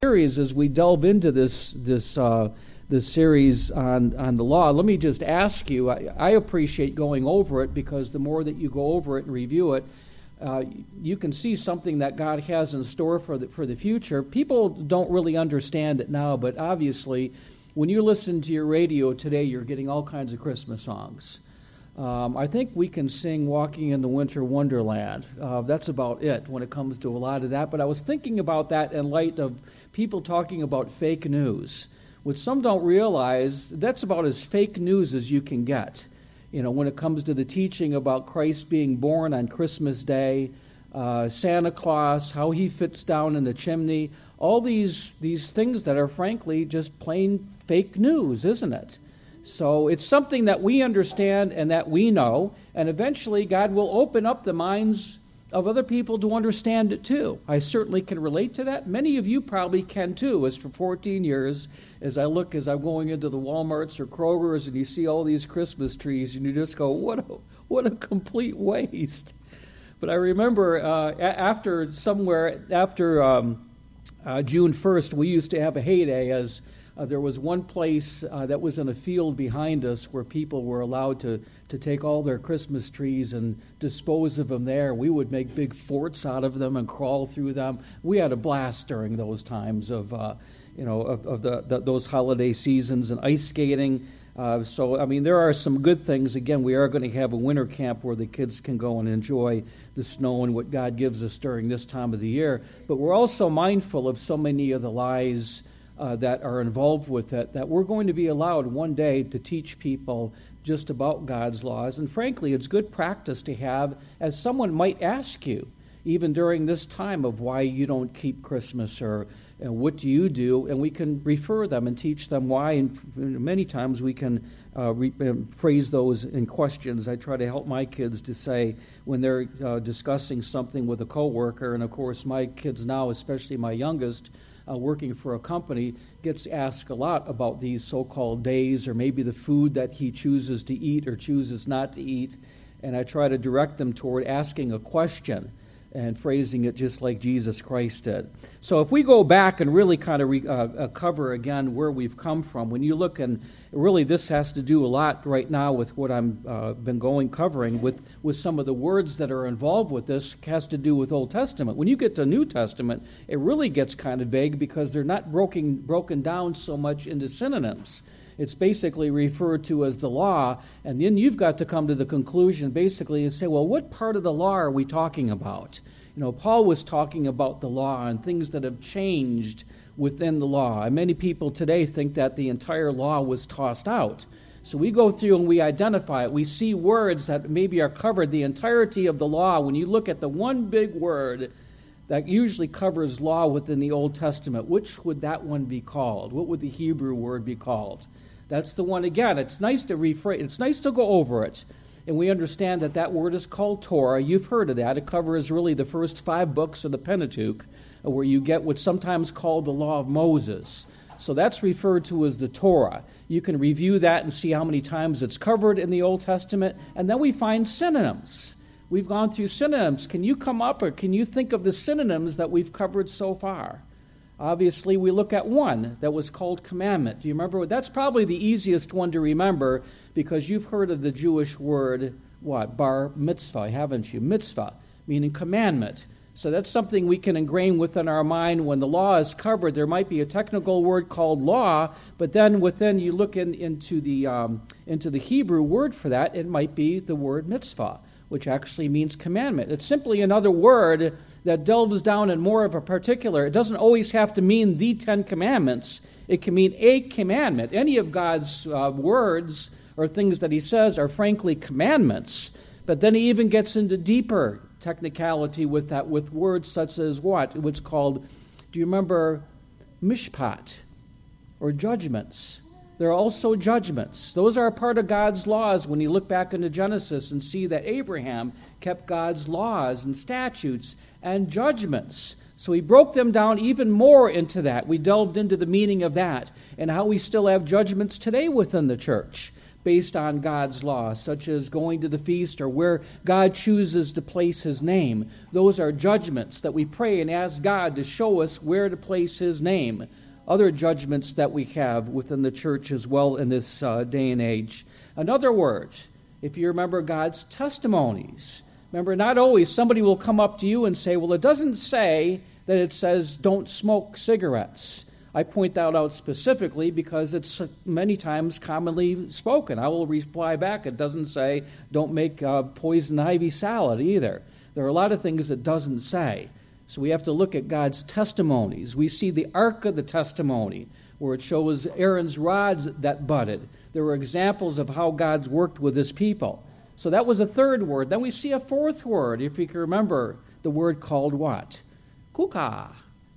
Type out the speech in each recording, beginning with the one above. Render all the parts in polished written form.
series as we delve into this series on the law. Let me just ask you, I appreciate going over it because the more that you go over it and review it, you can see something that God has in store for the future. People don't really understand it now, but obviously when you listen to your radio today, you're getting all kinds of Christmas songs. I think we can sing Walking in the Winter Wonderland. That's about it when it comes to a lot of that. But I was thinking about that in light of people talking about fake news. What some don't realize, that's about as fake news as you can get. You know, when it comes to the teaching about Christ being born on Christmas Day, Santa Claus, how he fits down in the chimney, all these things that are frankly just plain fake news, isn't it? So it's something that we understand and that we know, and eventually God will open up the minds of other people to understand it too. I certainly can relate to that. Many of you probably can too, as for 14 years, as I'm going into the Walmarts or Kroger's and you see all these Christmas trees and you just go, what a complete waste. But I remember after June 1st, we used to have a heyday as there was one place that was in a field behind us where people were allowed to take all their Christmas trees and dispose of them there. We would make big forts out of them and crawl through them. We had a blast during those times of those holiday seasons and ice skating. So, I mean, there are some good things. Again, we are going to have a winter camp where the kids can go and enjoy the snow and what God gives us during this time of the year. But we're also mindful of so many of the lies that are involved with it, that we're going to be allowed one day to teach people just about God's laws. And frankly, it's good practice to have, as someone might ask you, even during this time, of why you don't keep Christmas or what do you do, and we can refer them and teach them why, and many times we can phrase those in questions. I try to help my kids to say when they're discussing something with a coworker, and of course my kids now, especially my youngest, working for a company, gets asked a lot about these so-called days or maybe the food that he chooses to eat or chooses not to eat. And I try to direct them toward asking a question and phrasing it just like Jesus Christ did. So if we go back and really kind of cover again where we've come from, when you look, and really this has to do a lot right now with what I'm been covering with some of the words that are involved with this, has to do with Old Testament. When you get to New Testament, it really gets kind of vague because they're not broken down so much into synonyms. It's basically referred to as the law, and then you've got to come to the conclusion basically and say, well, what part of the law are we talking about? You know, Paul was talking about the law and things that have changed within the law. And many people today think that the entire law was tossed out. So we go through and we identify it. We see words that maybe are covered the entirety of the law. When you look at the one big word that usually covers law within the Old Testament, which would that one be called? What would the Hebrew word be called? That's the one again. It's nice to rephrase. It's nice to go over it. And we understand that word is called Torah. You've heard of that. It covers really the first 5 books of the Pentateuch, where you get what's sometimes called the Law of Moses. So that's referred to as the Torah. You can review that and see how many times it's covered in the Old Testament. And then we find synonyms. We've gone through synonyms. Can you come up or can you think of the synonyms that we've covered so far? Obviously, we look at one that was called commandment. Do you remember? That's probably the easiest one to remember because you've heard of the Jewish word, what? Bar mitzvah, haven't you? Mitzvah, meaning commandment. So that's something we can ingrain within our mind. When the law is covered, there might be a technical word called law, but then within you look into the Hebrew word for that, it might be the word mitzvah, which actually means commandment. It's simply another word that delves down in more of a particular. It doesn't always have to mean the 10 Commandments. It can mean a commandment. Any of God's words or things that he says are frankly commandments. But then he even gets into deeper technicality with that, with words such as what? What's called, do you remember mishpat, or judgments? There are also judgments. Those are a part of God's laws when you look back into Genesis and see that Abraham kept God's laws and statutes and judgments. So he broke them down even more into that. We delved into the meaning of that and how we still have judgments today within the church. based on God's law, such as going to the feast or where God chooses to place His name. Those are judgments that we pray and ask God to show us where to place His name. Other judgments that we have within the church as well in this day and age. Another word, if you remember God's testimonies. Remember, not always somebody will come up to you and say, well, it doesn't say that it says don't smoke cigarettes. I point that out specifically because it's many times commonly spoken. I will reply back, it doesn't say don't make poison ivy salad either. There are a lot of things it doesn't say. So we have to look at God's testimonies. We see the Ark of the Testimony, where it shows Aaron's rods that budded. There were examples of how God's worked with His people. So that was a third word. Then we see a fourth word, if you can remember, the word called what? Chuqqah.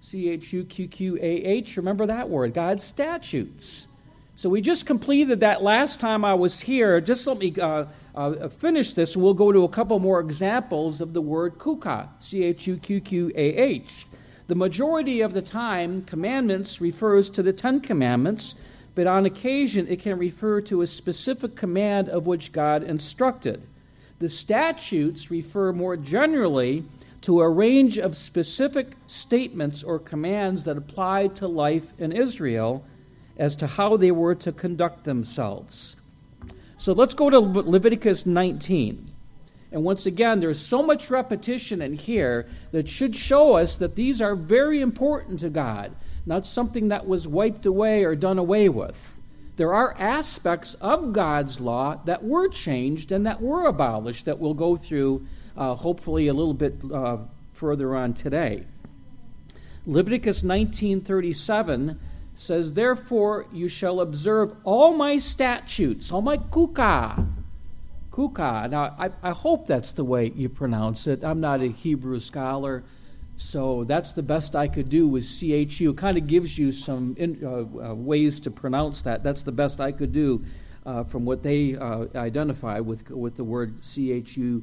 Chuqqah. Remember that word, God's statutes. So we just completed that last time I was here. Just let me finish this, and we'll go to a couple more examples of the word Chuqqah. Chuqqah. The majority of the time, commandments refers to the 10 Commandments, but on occasion it can refer to a specific command of which God instructed. The statutes refer more generally to a range of specific statements or commands that applied to life in Israel as to how they were to conduct themselves. So let's go to Leviticus 19. And once again, there's so much repetition in here that should show us that these are very important to God, not something that was wiped away or done away with. There are aspects of God's law that were changed and that were abolished that we'll go through hopefully a little bit further on today. Leviticus 19:37 says, therefore you shall observe all my statutes, all my Chuqqah. Chuqqah. Now, I hope that's the way you pronounce it. I'm not a Hebrew scholar, so that's the best I could do with CHU. It kind of gives you some ways to pronounce that. That's the best I could do from what they identify with the word CHUQQAH.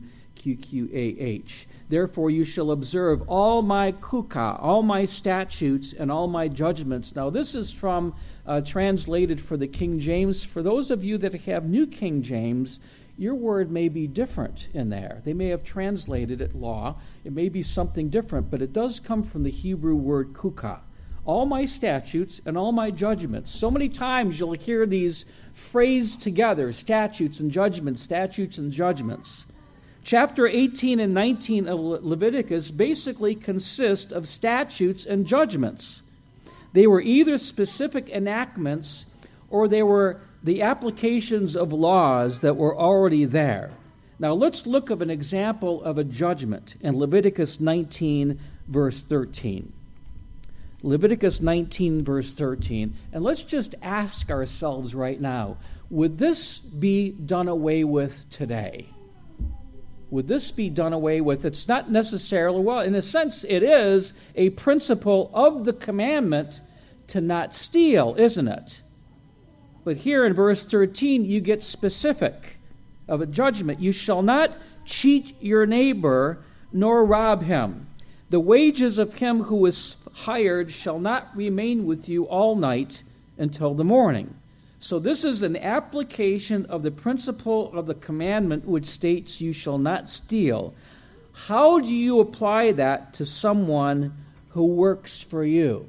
Therefore you shall observe all my Chuqqah, all my statutes, and all my judgments. Now this is from translated for the King James. For those of you that have New King James, your word may be different in there. They may have translated it law. It may be something different, but it does come from the Hebrew word Chuqqah. All my statutes and all my judgments. So many times you'll hear these phrased together, statutes and judgments, statutes and judgments. Chapter 18 and 19 of Leviticus basically consist of statutes and judgments. They were either specific enactments or they were the applications of laws that were already there. Now let's look at an example of a judgment in Leviticus 19, verse 13. Leviticus 19, verse 13. And let's just ask ourselves right now, would this be done away with today? Would this be done away with? It's not necessarily, well, in a sense, it is a principle of the commandment to not steal, isn't it? But here in verse 13, you get specific of a judgment. You shall not cheat your neighbor, nor rob him. The wages of him who is hired shall not remain with you all night until the morning. So this is an application of the principle of the commandment which states you shall not steal. How do you apply that to someone who works for you?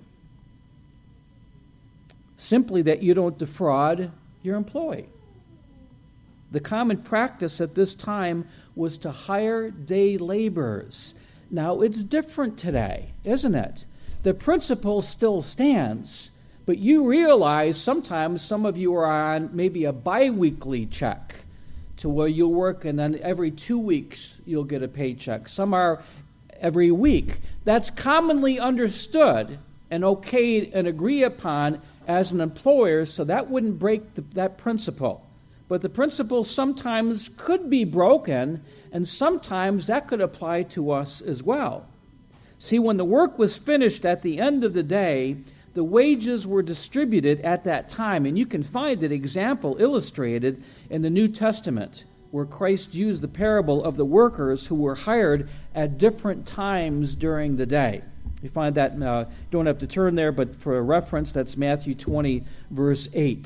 Simply that you don't defraud your employee. The common practice at this time was to hire day laborers. Now, it's different today, isn't it? The principle still stands, but you realize sometimes some of you are on maybe a biweekly check to where you'll work and then every 2 weeks you'll get a paycheck. Some are every week. That's commonly understood and okayed and agreed upon as an employer, so that wouldn't break that principle. But the principle sometimes could be broken, and sometimes that could apply to us as well. See, when the work was finished at the end of the day, the wages were distributed at that time, and you can find that example illustrated in the New Testament, where Christ used the parable of the workers who were hired at different times during the day. You find that, don't have to turn there, but for a reference, that's Matthew 20, verse 8.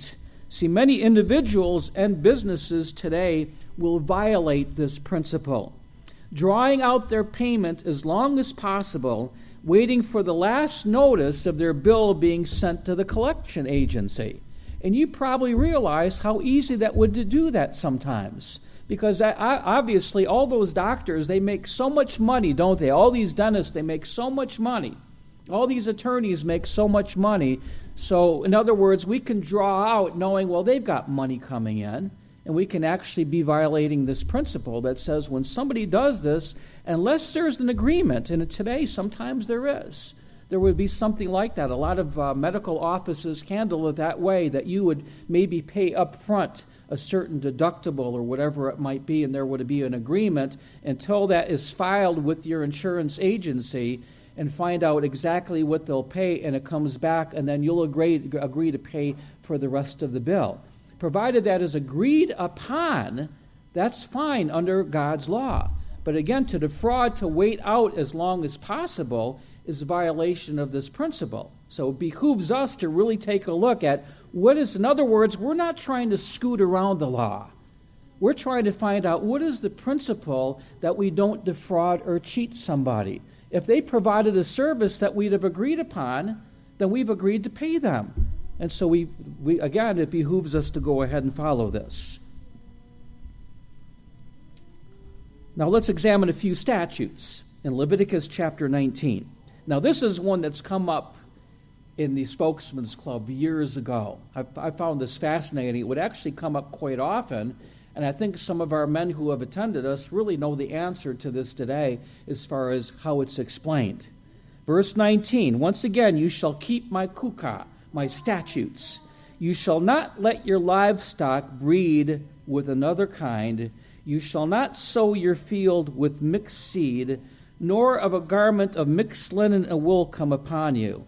See, many individuals and businesses today will violate this principle, drawing out their payment as long as possible, waiting for the last notice of their bill being sent to the collection agency. And you probably realize how easy that would to do that sometimes. Because obviously all those doctors, they make so much money, don't they? All these dentists, they make so much money. All these attorneys make so much money. So, in other words, we can draw out knowing, well, they've got money coming in, and we can actually be violating this principle that says when somebody does this, unless there's an agreement, and today sometimes there is, there would be something like that. A lot of medical offices handle it that way, that you would maybe pay up front a certain deductible or whatever it might be, and there would be an agreement until that is filed with your insurance agency and find out exactly what they'll pay, and it comes back, and then you'll agree to pay for the rest of the bill. Provided that is agreed upon, that's fine under God's law. But again, to defraud, to wait out as long as possible, is a violation of this principle. So it behooves us to really take a look at what is, in other words, we're not trying to scoot around the law. We're trying to find out what is the principle that we don't defraud or cheat somebody. If they provided a service that we'd have agreed upon, then we've agreed to pay them. And so we again, it behooves us to go ahead and follow this. Now let's examine a few statutes in Leviticus chapter 19. Now this is one that's come up in the Spokesman's Club years ago. I found this fascinating. It would actually come up quite often, and I think some of our men who have attended us really know the answer to this today as far as how it's explained. Verse 19, once again, you shall keep my kukah, my statutes. You shall not let your livestock breed with another kind. You shall not sow your field with mixed seed, nor of a garment of mixed linen and wool come upon you.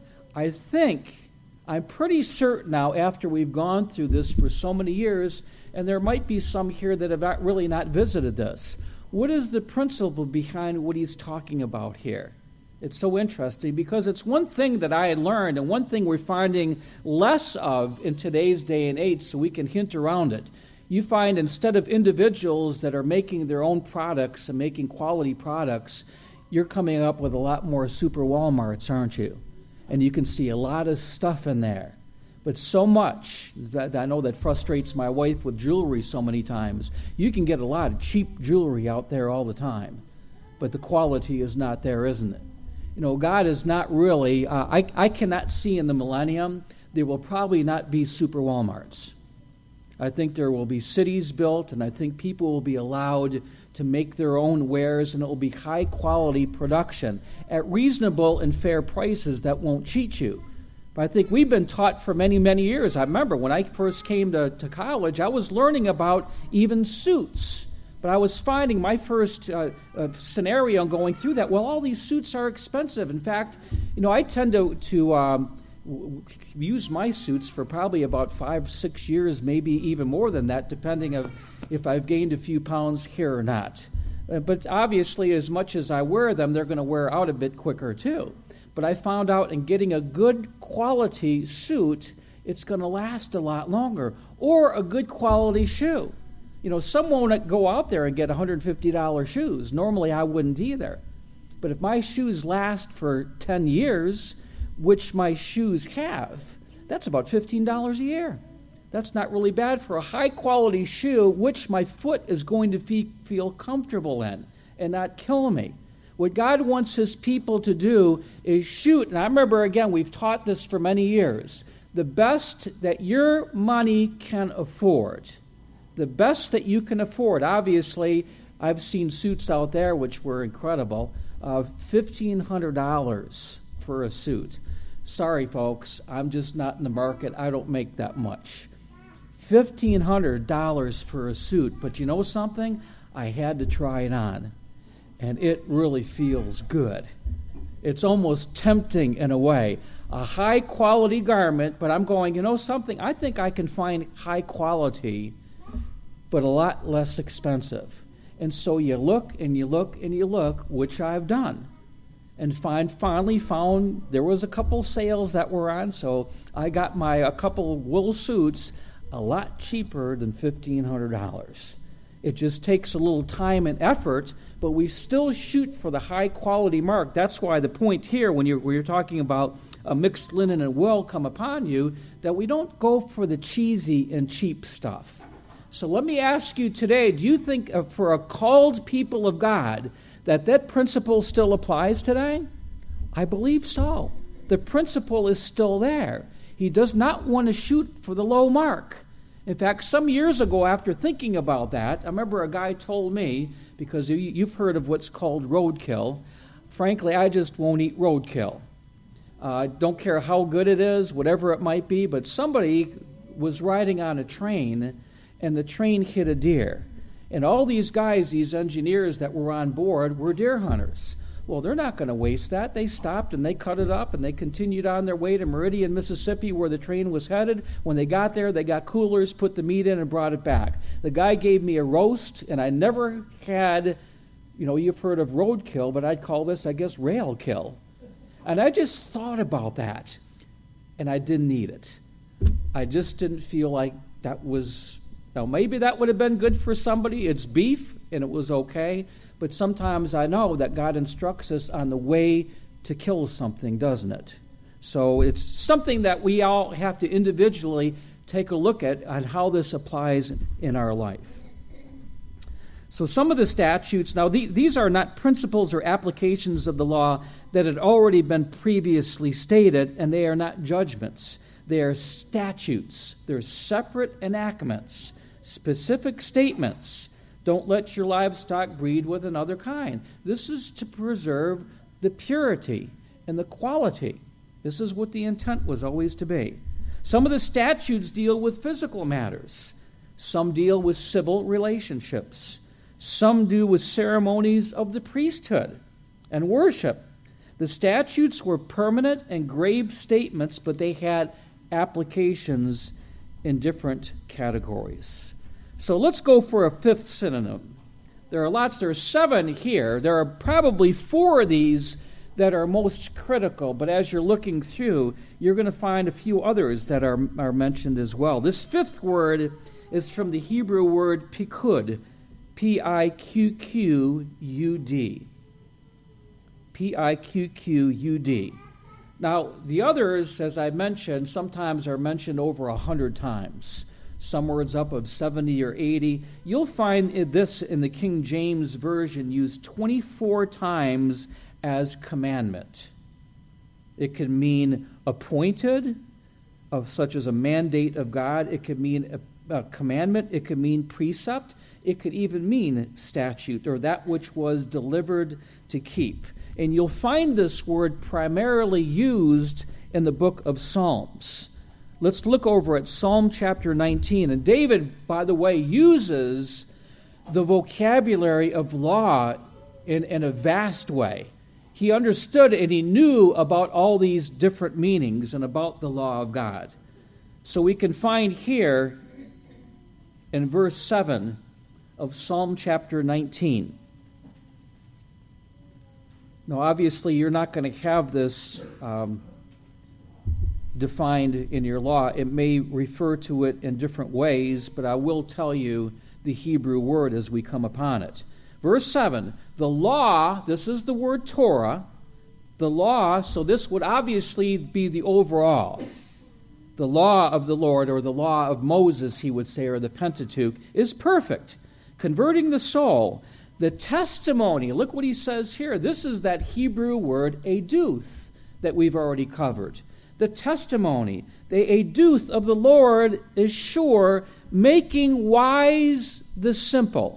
I'm pretty certain now, after we've gone through this for so many years, and there might be some here that have really not visited this. What is the principle behind what he's talking about here? It's so interesting because it's one thing that I had learned and one thing we're finding less of in today's day and age, so we can hint around it. You find instead of individuals that are making their own products and making quality products, you're coming up with a lot more super Walmarts, aren't you? And you can see a lot of stuff in there. But so much, that I know that frustrates my wife with jewelry so many times. You can get a lot of cheap jewelry out there all the time, but the quality is not there, isn't it? You know, God is not really, I cannot see in the millennium, there will probably not be super Walmarts. I think there will be cities built, and I think people will be allowed to make their own wares, and it will be high-quality production at reasonable and fair prices that won't cheat you. But I think we've been taught for many, many years. I remember when I first came to college, I was learning about even suits. But I was finding my first scenario going through that, well, all these suits are expensive. In fact, I tend to use my suits for probably about 5-6 years, maybe even more than that, depending on if I've gained a few pounds here or not. But obviously, as much as I wear them, they're going to wear out a bit quicker too. But I found out in getting a good quality suit, it's going to last a lot longer. Or a good quality shoe. Some won't go out there and get $150 shoes. Normally, I wouldn't either. But if my shoes last for 10 years, which my shoes have, that's about $15 a year. That's not really bad for a high-quality shoe, which my foot is going to feel comfortable in and not kill me. What God wants His people to do is shoot, and I remember, again, we've taught this for many years, the best that your money can afford. The best that you can afford. Obviously, I've seen suits out there which were incredible, $1,500 for a suit. Sorry, folks, I'm just not in the market. I don't make that much. $1,500 for a suit, but you know something? I had to try it on. And it really feels good. It's almost tempting in a way. A high-quality garment, but I'm going, something? I think I can find high quality, but a lot less expensive. And so you look and you look and you look, which I've done. And finally found there was a couple sales that were on, so I got a couple wool suits. a lot cheaper than $1,500. It just takes a little time and effort, but we still shoot for the high quality mark. That's why the point here, when you're talking about a mixed linen and wool come upon you, that we don't go for the cheesy and cheap stuff. So let me ask you today, do you think for a called people of God that principle still applies today? I believe so. The principle is still there. He does not want to shoot for the low mark. In fact, some years ago, after thinking about that, I remember a guy told me, because you've heard of what's called roadkill. Frankly, I just won't eat roadkill. Don't care how good it is, whatever it might be, but somebody was riding on a train, and the train hit a deer. And all these guys, these engineers that were on board, were deer hunters. Well, they're not going to waste that. They stopped and they cut it up and they continued on their way to Meridian, Mississippi, where the train was headed. When they got there, they got coolers, put the meat in, and brought it back. The guy gave me a roast, and I never had, you've heard of roadkill, but I'd call this, I guess, rail kill. And I just thought about that, and I didn't eat it. I just didn't feel like that was, now maybe that would have been good for somebody. It's beef, and it was okay. But sometimes I know that God instructs us on the way to kill something, doesn't it? So it's something that we all have to individually take a look at on how this applies in our life. So some of the statutes, now these are not principles or applications of the law that had already been previously stated, and they are not judgments. They are statutes. They're separate enactments, specific statements. Don't let your livestock breed with another kind. This is to preserve the purity and the quality. This is what the intent was always to be. Some of the statutes deal with physical matters. Some deal with civil relationships. Some do with ceremonies of the priesthood and worship. The statutes were permanent and grave statements, but they had applications in different categories. So let's go for a fifth synonym. There are 7 here. There are probably 4 of these that are most critical, but as you're looking through, you're going to find a few others that are mentioned as well. This fifth word is from the Hebrew word pikud, P-I-Q-Q-U-D. P-I-Q-Q-U-D. Now, the others, as I mentioned, sometimes are mentioned over 100 times. Some words up of 70 or 80. You'll find this in the King James Version used 24 times as commandment. It can mean appointed, such as a mandate of God. It could mean a commandment. It could mean precept. It could even mean statute, or that which was delivered to keep. And you'll find this word primarily used in the book of Psalms. Let's look over at Psalm chapter 19. And David, by the way, uses the vocabulary of law in a vast way. He understood and he knew about all these different meanings and about the law of God. So we can find here in verse 7 of Psalm chapter 19. Now, obviously, you're not going to have this defined in your law. It may refer to it in different ways, but I will tell you the Hebrew word as we come upon it. Verse 7, the law, this is the word Torah, the law, so this would obviously be the overall. The law of the Lord, or the law of Moses, he would say, or the Pentateuch, is perfect, converting the soul. The testimony, look what he says here. This is that Hebrew word, eduth, that we've already covered. The testimony, the eduth of the Lord is sure, making wise the simple.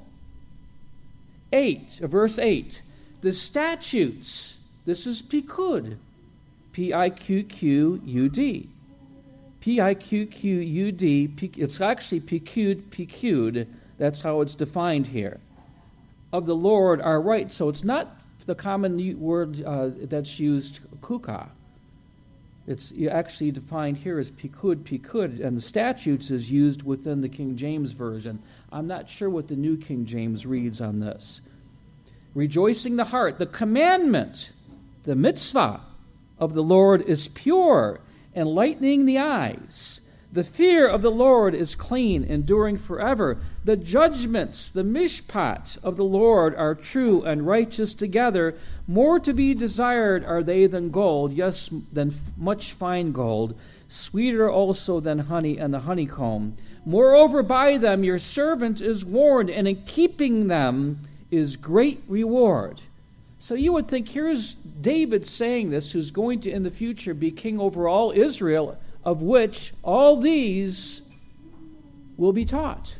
Verse 8, the statutes, this is pikud, P-I-Q-Q-U-D. P-I-Q-Q-U-D, it's actually pikud, that's how it's defined here. Of the Lord are right, so it's not the common word that's used, kukah. It's actually defined here as pikud, and the statutes is used within the King James Version. I'm not sure what the New King James reads on this. Rejoicing the heart, the commandment, the mitzvah of the Lord is pure, enlightening the eyes. The fear of the Lord is clean, enduring forever. The judgments, the mishpat of the Lord are true and righteous together. More to be desired are they than gold, yes, than much fine gold, sweeter also than honey and the honeycomb. Moreover, by them your servant is warned, and in keeping them is great reward. So you would think, here's David saying this, who's going to in the future be king over all Israel, of which all these will be taught.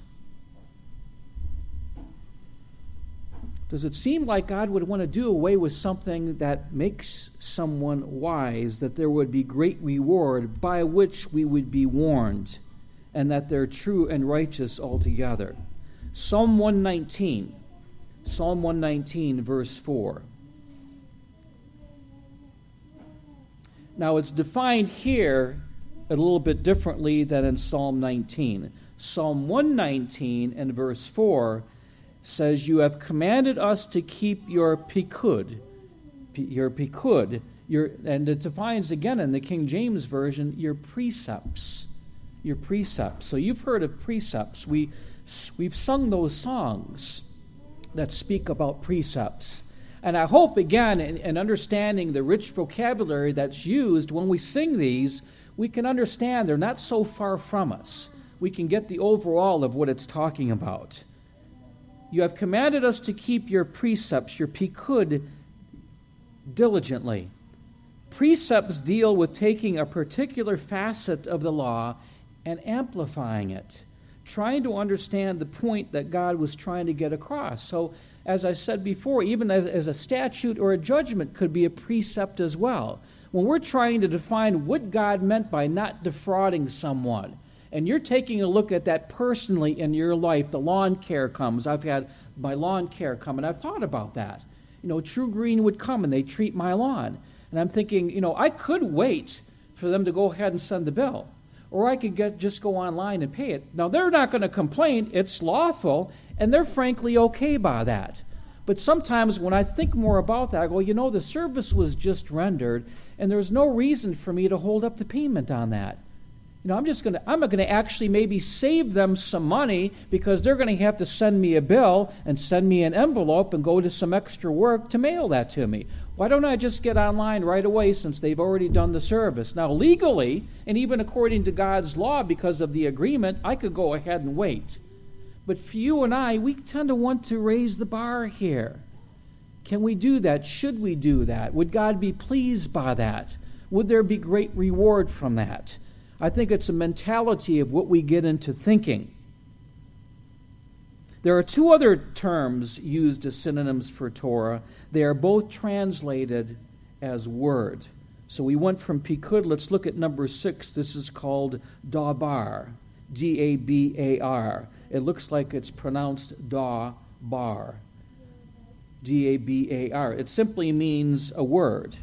Does it seem like God would want to do away with something that makes someone wise, that there would be great reward by which we would be warned, and that they're true and righteous altogether? Psalm 119, verse 4. Now it's defined here a little bit differently than in Psalm 19. Psalm 119 and verse 4 says, "You have commanded us to keep your pikud." And it defines again in the King James Version, your precepts. Your precepts. So you've heard of precepts. We've sung those songs that speak about precepts. And I hope, again, in understanding the rich vocabulary that's used when we sing these, we can understand they're not so far from us. We can get the overall of what it's talking about. You have commanded us to keep your precepts, your pikud, diligently. Precepts deal with taking a particular facet of the law and amplifying it, trying to understand the point that God was trying to get across. So, as I said before, even as a statute or a judgment could be a precept as well. When we're trying to define what God meant by not defrauding someone, and you're taking a look at that personally in your life, the lawn care comes. I've had my lawn care come, and I've thought about that. True Green would come, and they treat my lawn. And I'm thinking, I could wait for them to go ahead and send the bill. Or I could just go online and pay it. Now, they're not going to complain. It's lawful, and they're frankly okay by that. But sometimes when I think more about that, I go, the service was just rendered, and there's no reason for me to hold up the payment on that. I'm going to actually maybe save them some money because they're going to have to send me a bill and send me an envelope and go to some extra work to mail that to me. Why don't I just get online right away since they've already done the service? Now, legally, and even according to God's law, because of the agreement, I could go ahead and wait. But for you and I, we tend to want to raise the bar here. Can we do that? Should we do that? Would God be pleased by that? Would there be great reward from that? I think it's a mentality of what we get into thinking. There are two other terms used as synonyms for Torah. They are both translated as word. So we went from pikud. Let's look at number 6. This is called dabar, D-A-B-A-R. It looks like it's pronounced da-bar, D-A-B-A-R. It simply means a word,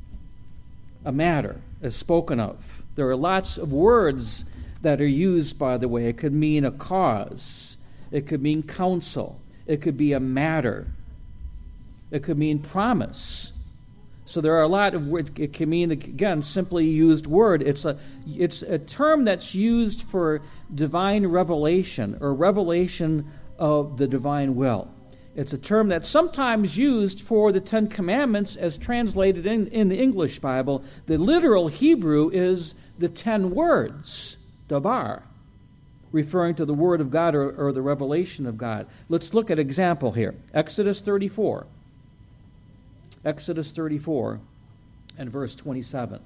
a matter, as spoken of. There are lots of words that are used, by the way. It could mean a cause. It could mean counsel. It could be a matter. It could mean promise. So there are a lot of words. It can mean, again, simply used word. It's a term that's used for divine revelation or revelation of the divine will. It's a term that's sometimes used for the Ten Commandments as translated in the English Bible. The literal Hebrew is the 10 words, dabar, referring to the Word of God or the revelation of God. Let's look at example here. Exodus 34. Exodus 34 and verse 27.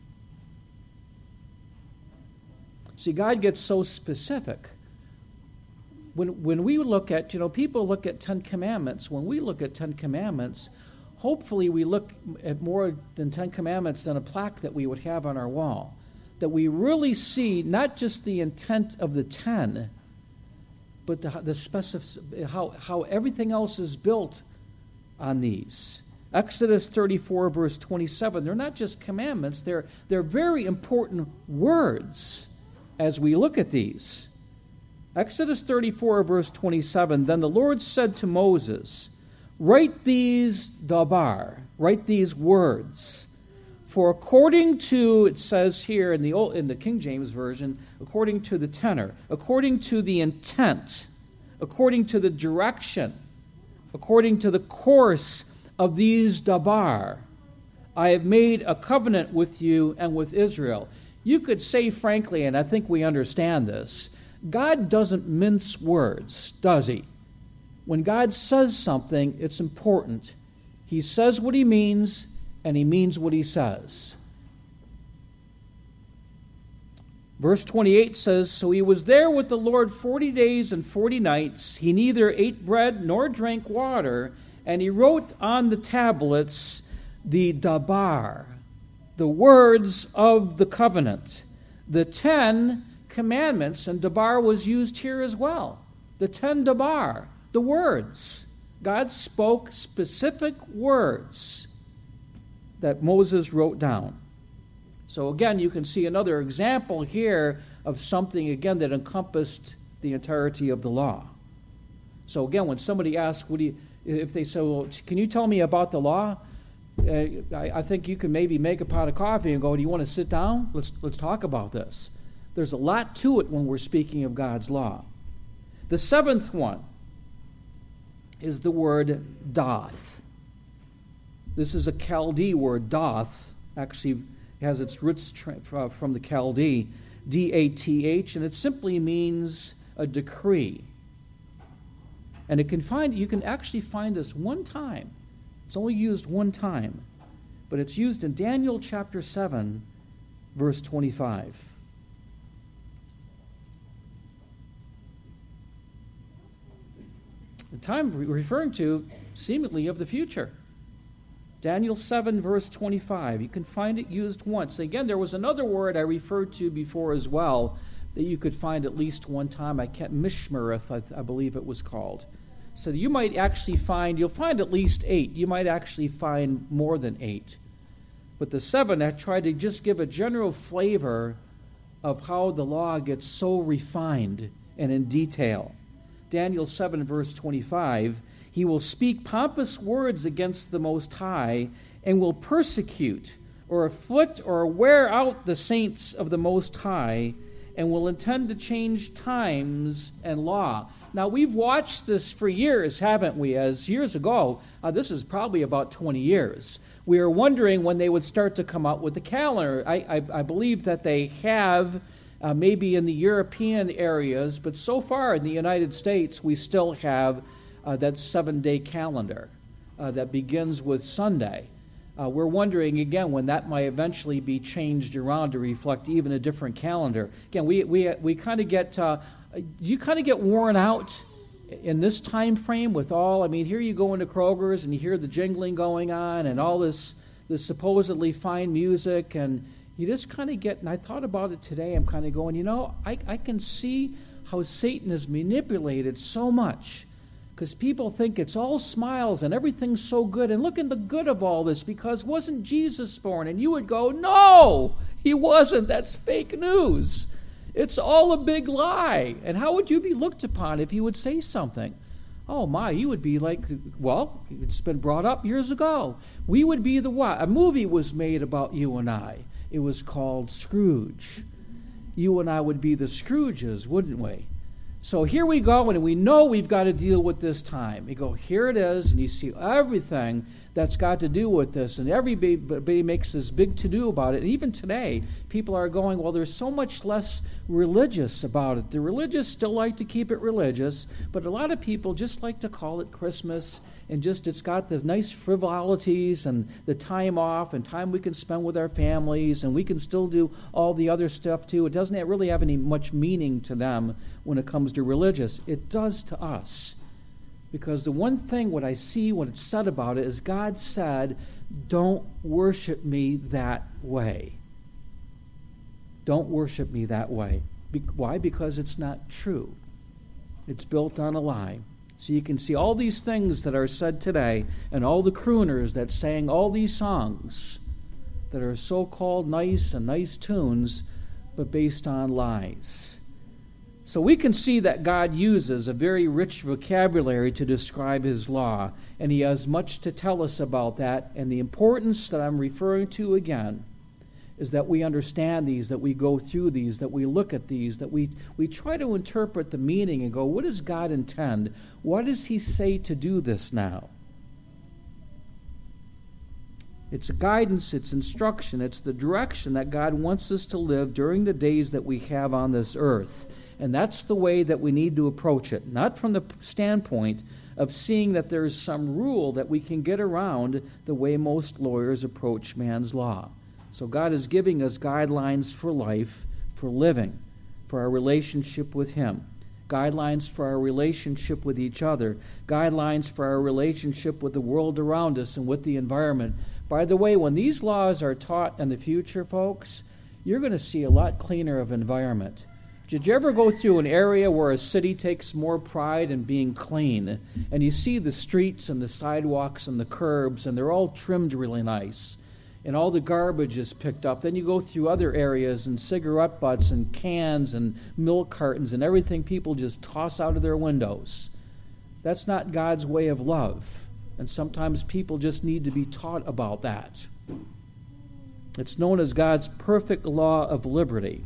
See, God gets so specific. When we look at, people look at 10 Commandments. When we look at 10 Commandments, hopefully we look at more than 10 Commandments than a plaque that we would have on our wall. That we really see not just the intent of the 10, but the specific, how everything else is built on these. Exodus 34, verse 27, they're not just commandments, they're very important words as we look at these. Exodus 34, verse 27, then the Lord said to Moses, write these dabar, write these words, For according to, it says here in the King James Version, according to the tenor, according to the intent, according to the direction, according to the course of these dabar, I have made a covenant with you and with Israel. You could say frankly, and I think we understand this, God doesn't mince words, does he? When God says something, it's important. He says what he means, and he means what he says. Verse 28 says, So he was there with the Lord 40 days and 40 nights. He neither ate bread nor drank water, and he wrote on the tablets the dabar, the words of the covenant, the 10 commandments, and dabar was used here as well. The 10 dabar, the words. God spoke specific words that Moses wrote down. So again, you can see another example here of something, again, that encompassed the entirety of the law. So again, when somebody asks, if they say, well, can you tell me about the law? I think you can maybe make a pot of coffee and go, do you want to sit down? Let's talk about this. There's a lot to it when we're speaking of God's law. The seventh one is the word doth. This is a Chaldee word, doth. Actually has its roots from the Chaldee, D-A-T-H, and it simply means a decree. And you can actually find this one time. It's only used one time, but it's used in Daniel chapter 7, verse 25. The time referring to seemingly of the future. Daniel 7, verse 25. You can find it used once. Again, there was another word I referred to before as well that you could find at least one time. Mishmereth, I believe it was called. So you might actually you'll find at least 8. You might actually find more than 8. But the 7, I tried to just give a general flavor of how the law gets so refined and in detail. Daniel 7, verse 25, he will speak pompous words against the Most High and will persecute or afflict or wear out the saints of the Most High and will intend to change times and law. Now, we've watched this for years, haven't we? As years ago, this is probably about 20 years. We were wondering when they would start to come out with the calendar. I believe that they have, maybe in the European areas, but so far in the United States, we still have that 7-day calendar that begins with Sunday. We're wondering, again, when that might eventually be changed around to reflect even a different calendar. Again, we kind of get, you kind of get worn out in this time frame with all, here you go into Kroger's and you hear the jingling going on and all this supposedly fine music, and you just kind of get, and I thought about it today, I'm kind of going, I can see how Satan has manipulated so much. Because people think it's all smiles and everything's so good. And look at the good of all this, because wasn't Jesus born? And you would go, no, he wasn't. That's fake news. It's all a big lie. And how would you be looked upon if you would say something? Oh my, you would be like, well, it's been brought up years ago. We would be the what? A movie was made about you and I. It was called Scrooge. You and I would be the Scrooges, wouldn't we? So here we go, and we know we've got to deal with this time. You go, here it is, and you see everything that's got to do with this, and everybody makes this big to-do about it. And even today, people are going, well, there's so much less religious about it. The religious still like to keep it religious, but a lot of people just like to call it Christmas, and just it's got the nice frivolities and the time off and time we can spend with our families, and we can still do all the other stuff too. It doesn't really have any much meaning to them when it comes to religious. It does to us. Because the one thing, what I see when it's said about it, is God said, don't worship me that way. Don't worship me that way. Why? Because it's not true. It's built on a lie. So you can see all these things that are said today, and all the crooners that sang all these songs that are so-called nice tunes, but based on lies. So we can see that God uses a very rich vocabulary to describe his law, and he has much to tell us about that. And the importance that I'm referring to again is that we understand these, that we go through these, that we look at these, that we try to interpret the meaning and go, what does God intend? What does he say to do this now? It's guidance, it's instruction, it's the direction that God wants us to live during the days that we have on this earth. And that's the way that we need to approach it, not from the standpoint of seeing that there's some rule that we can get around the way most lawyers approach man's law. So God is giving us guidelines for life, for living, for our relationship with him, guidelines for our relationship with each other, guidelines for our relationship with the world around us and with the environment. By the way, when these laws are taught in the future, folks, you're going to see a lot cleaner of environment. Did you ever go through an area where a city takes more pride in being clean, and you see the streets and the sidewalks and the curbs, and they're all trimmed really nice, and all the garbage is picked up? Then you go through other areas, and cigarette butts and cans and milk cartons and everything people just toss out of their windows. That's not God's way of love, and sometimes people just need to be taught about that. It's known as God's perfect law of liberty.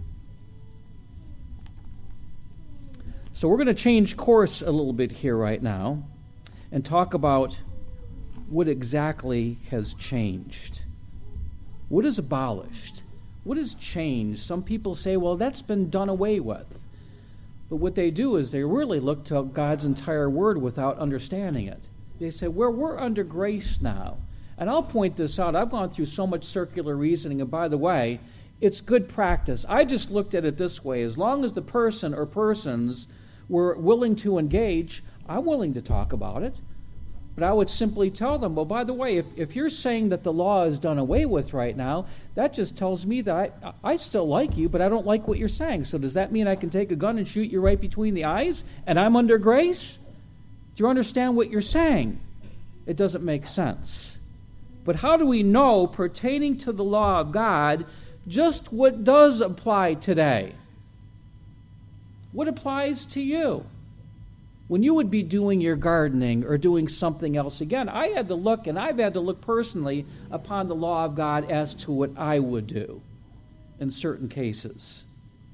So we're going to change course a little bit here right now and talk about what exactly has changed. What is abolished? What has changed? Some people say, well, that's been done away with. But what they do is they really look to God's entire word without understanding it. They say, well, we're under grace now. And I'll point this out. I've gone through so much circular reasoning, and by the way, it's good practice. I just looked at it this way. As long as the person or persons were willing to engage, I'm willing to talk about it. But I would simply tell them, well, by the way, if you're saying that the law is done away with right now, that just tells me that I still like you, but I don't like what you're saying. So does that mean I can take a gun and shoot you right between the eyes and I'm under grace? Do you understand what you're saying? It doesn't make sense. But how do we know, pertaining to the law of God, just what does apply today? What applies to you? When you would be doing your gardening or doing something else, again, I had to look, and I've had to look personally upon the law of God as to what I would do in certain cases.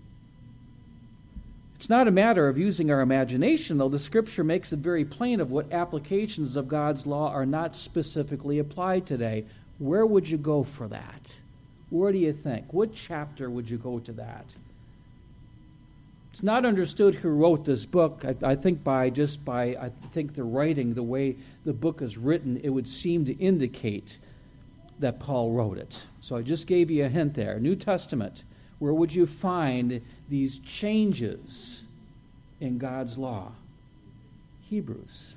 It's not a matter of using our imagination, though. The Scripture makes it very plain of what applications of God's law are not specifically applied today. Where would you go for that? Where do you think? What chapter would you go to that? It's not understood who wrote this book. I think by the writing, the way the book is written, it would seem to indicate that Paul wrote it. So I just gave you a hint there. New Testament, where would you find these changes in God's law? Hebrews.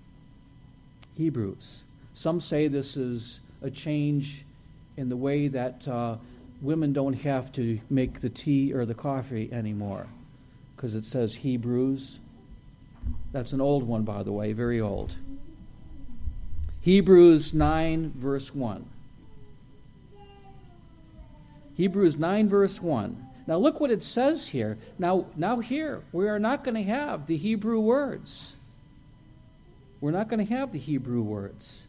Some say this is a change in the way that women don't have to make the tea or the coffee anymore, because it says Hebrews. That's an old one, by the way, very old. Hebrews 9, verse 1. Hebrews 9, verse 1. Now look what it says here. Now here, we are not going to have the Hebrew words. We're not going to have the Hebrew words.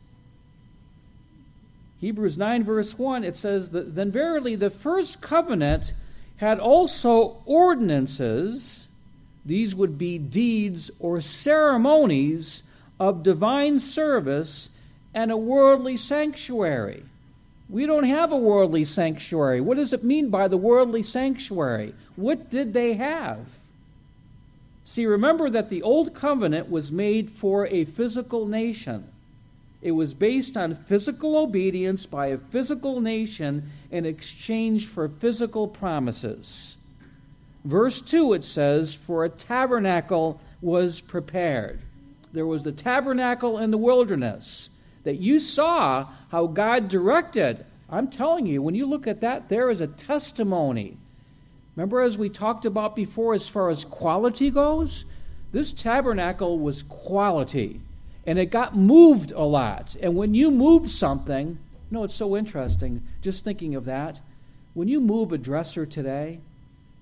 Hebrews 9, verse 1, it says, Then verily the first covenant had also ordinances. These would be deeds or ceremonies of divine service and a worldly sanctuary. We don't have a worldly sanctuary. What does it mean by the worldly sanctuary? What did they have? See, remember that the old covenant was made for a physical nation. It was based on physical obedience by a physical nation in exchange for physical promises. Verse 2, it says, For a tabernacle was prepared. There was the tabernacle in the wilderness that you saw how God directed. I'm telling you, when you look at that, there is a testimony. Remember, as we talked about before, as far as quality goes, this tabernacle was quality. And it got moved a lot. And when you move something, it's so interesting, just thinking of that. When you move a dresser today,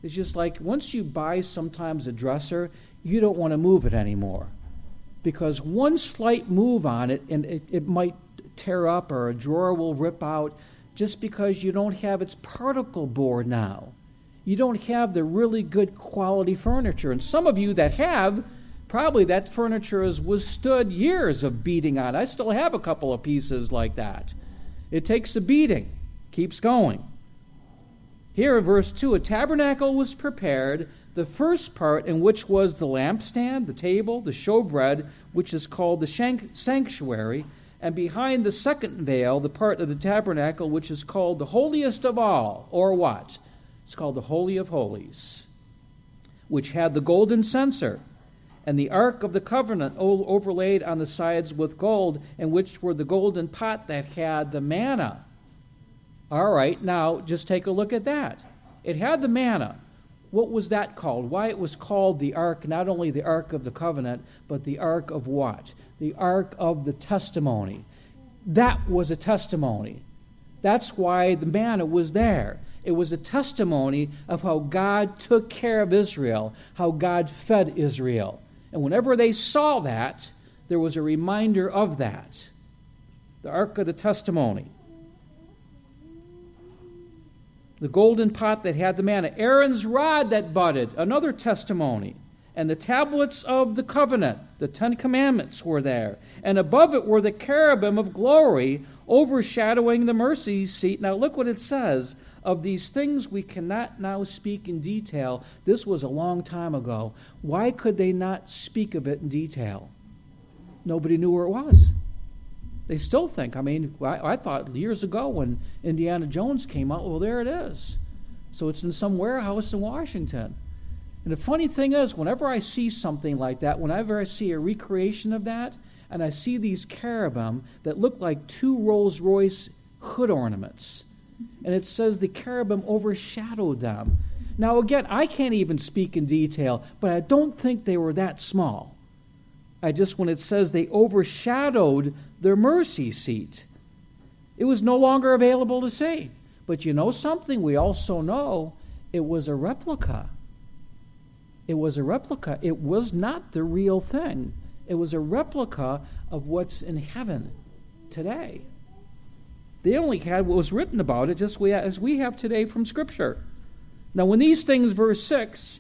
It's just like once you buy sometimes a dresser, you don't want to move it anymore. Because one slight move on it, and it might tear up or a drawer will rip out just because you don't have its particle board now. You don't have the really good quality furniture. And some of you that have, probably that furniture has withstood years of beating on. I still have a couple of pieces like that. It takes a beating, keeps going. Here in verse 2, a tabernacle was prepared, the first part in which was the lampstand, the table, the showbread, which is called the sanctuary, and behind the second veil, the part of the tabernacle which is called the holiest of all, or what? It's called the Holy of Holies, which had the golden censer, and the ark of the covenant overlaid on the sides with gold, and which were the golden pot that had the manna. All right, now just take a look at that. It had the manna. What was that called? Why it was called the ark, not only the ark of the covenant, but the ark of what? The ark of the testimony. That was a testimony. That's why the manna was there. It was a testimony of how God took care of Israel, how God fed Israel. And whenever they saw that, there was a reminder of that. The ark of the testimony. The golden pot that had the manna. Aaron's rod that budded, another testimony. And the tablets of the covenant, the 10 Commandments were there. And above it were the cherubim of glory overshadowing the mercy seat. Now look what it says. Of these things we cannot now speak in detail. This was a long time ago. Why could they not speak of it in detail? Nobody knew where it was. They still think. I thought years ago when Indiana Jones came out, well, there it is. So it's in some warehouse in Washington. And the funny thing is, whenever I see something like that, whenever I see a recreation of that, and I see these cherubim that look like 2 Rolls-Royce hood ornaments, and it says the cherubim overshadowed them. Now again, I can't even speak in detail, but I don't think they were that small. When it says they overshadowed their mercy seat, it was no longer available to see. But you know something? We also know it was a replica. It was a replica. It was not the real thing. It was a replica of what's in heaven today. They only had what was written about it just as we have today from Scripture. Now, when these things, verse 6,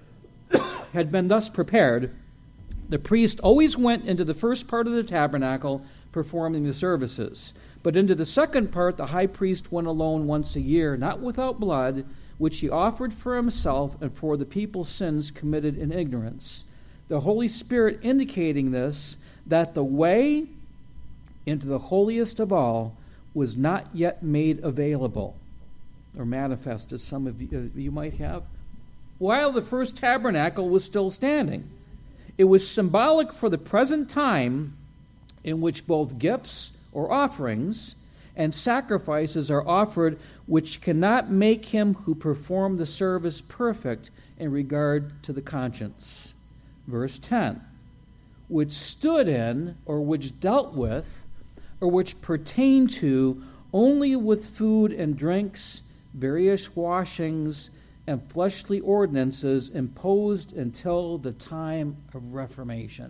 had been thus prepared, the priest always went into the first part of the tabernacle performing the services. But into the second part the high priest went alone once a year, not without blood, which he offered for himself and for the people's sins committed in ignorance. The Holy Spirit indicating this, that the way into the holiest of all was not yet made available or manifest, as some of you might have, while the first tabernacle was still standing. It was symbolic for the present time in which both gifts or offerings and sacrifices are offered, which cannot make him who performed the service perfect in regard to the conscience. Verse 10, which stood in, or which dealt with, or which pertained to only with food and drinks, various washings, and fleshly ordinances imposed until the time of Reformation.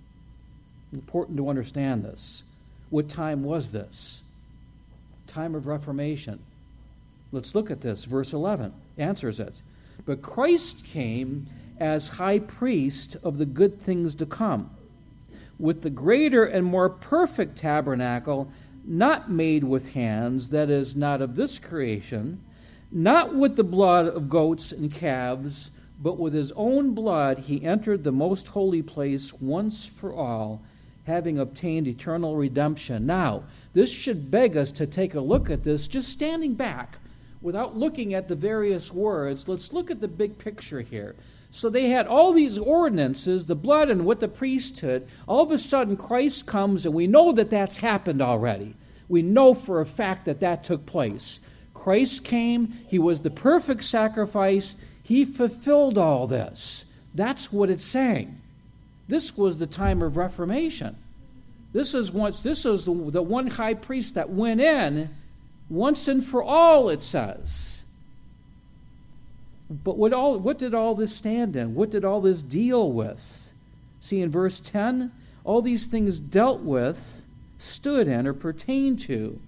Important to understand this. What time was this? Time of Reformation. Let's look at this. Verse 11 answers it. But Christ came as high priest of the good things to come, with the greater and more perfect tabernacle, not made with hands, that is, not of this creation, not with the blood of goats and calves, but with his own blood he entered the most holy place once for all, having obtained eternal redemption. Now, this should beg us to take a look at this, just standing back, without looking at the various words. Let's look at the big picture here. So they had all these ordinances, the blood and what the priesthood. All of a sudden, Christ comes, and we know that that's happened already. We know for a fact that that took place. Christ came. He was the perfect sacrifice. He fulfilled all this. That's what it's saying. This was the time of Reformation. This is the one high priest that went in once and for all, it says. But what did all this stand in? What did all this deal with? See, in verse 10, all these things dealt with, stood in, or pertain to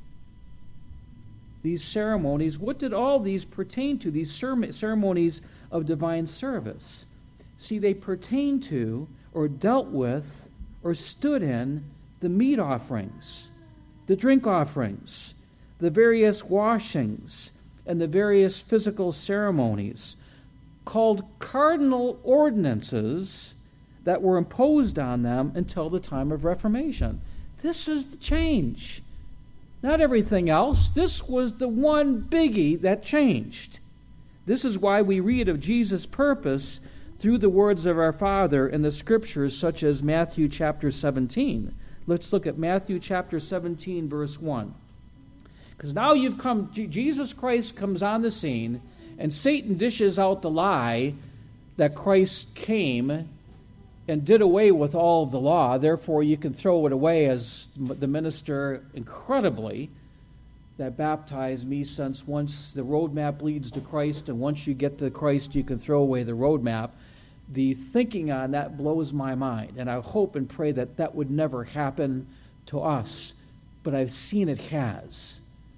these ceremonies. What did all these pertain to, these ceremonies of divine service? See, they pertain to, or dealt with, or stood in the meat offerings, the drink offerings, the various washings, and the various physical ceremonies called cardinal ordinances that were imposed on them until the time of Reformation. This is the change. Not everything else. This was the one biggie that changed. This is why we read of Jesus' purpose through the words of our Father in the Scriptures, such as Matthew chapter 17. Let's look at Matthew chapter 17, verse 1. Because now you've come, Jesus Christ comes on the scene, and Satan dishes out the lie that Christ came and did away with all of the law. Therefore, you can throw it away, as the minister incredibly that baptized me, since once the roadmap leads to Christ, and once you get to Christ, you can throw away the roadmap. The thinking on that blows my mind, and I hope and pray that that would never happen to us, but I've seen it has.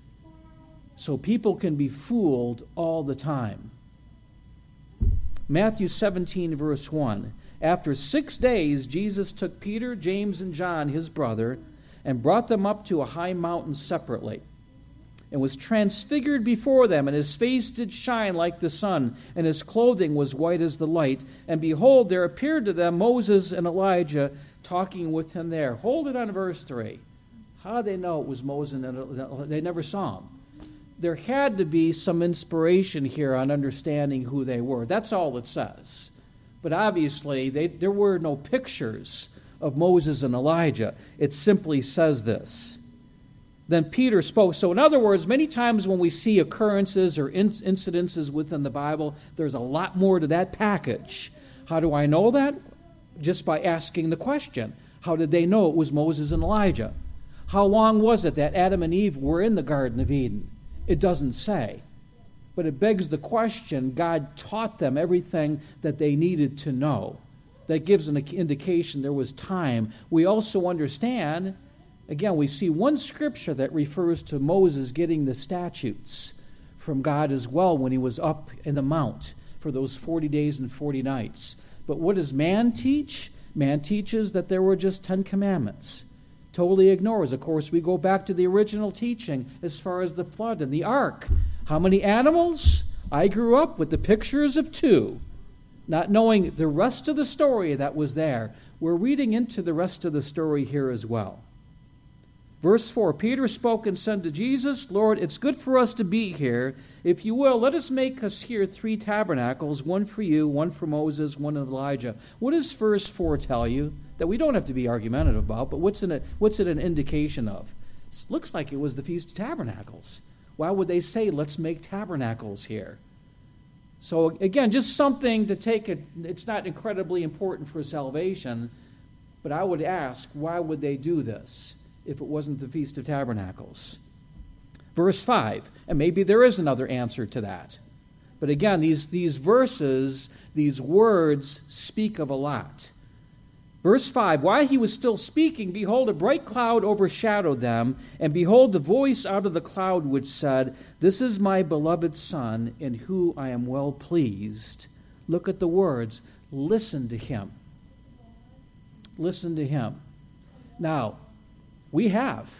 So people can be fooled all the time. Matthew 17, verse 1. After 6 days, Jesus took Peter, James, and John, his brother, and brought them up to a high mountain separately, and was transfigured before them, and his face did shine like the sun, and his clothing was white as the light. And behold, there appeared to them Moses and Elijah talking with him there. Hold it on verse 3. How did they know it was Moses? They never saw him. There had to be some inspiration here on understanding who they were. That's all it says. But obviously, there were no pictures of Moses and Elijah. It simply says this. Then Peter spoke. So in other words, many times when we see occurrences or incidences within the Bible, there's a lot more to that package. How do I know that? Just by asking the question. How did they know it was Moses and Elijah? How long was it that Adam and Eve were in the Garden of Eden? It doesn't say. But it begs the question, God taught them everything that they needed to know. That gives an indication there was time. We also understand, again, we see one scripture that refers to Moses getting the statutes from God as well when he was up in the mount for those 40 days and 40 nights. But what does man teach? Man teaches that there were just 10 commandments. Totally ignores. Of course, we go back to the original teaching as far as the flood and the ark. How many animals? I grew up with the pictures of 2, not knowing the rest of the story that was there. We're reading into the rest of the story here as well. Verse 4, Peter spoke and said to Jesus, Lord, it's good for us to be here. If you will, let us make us here 3 tabernacles, one for you, one for Moses, one of Elijah. What does verse 4 tell you? That we don't have to be argumentative about, but what's it an indication of? It looks like it was the Feast of Tabernacles. Why would they say, let's make tabernacles here? So again, just something to take it. It's not incredibly important for salvation, but I would ask, why would they do this if it wasn't the Feast of Tabernacles? Verse 5, and maybe there is another answer to that. But again, these verses, these words speak of a lot. Verse 5, while he was still speaking, behold, a bright cloud overshadowed them, and behold, the voice out of the cloud which said, This is my beloved Son, in whom I am well pleased. Look at the words, listen to him. Listen to him. Now, we have,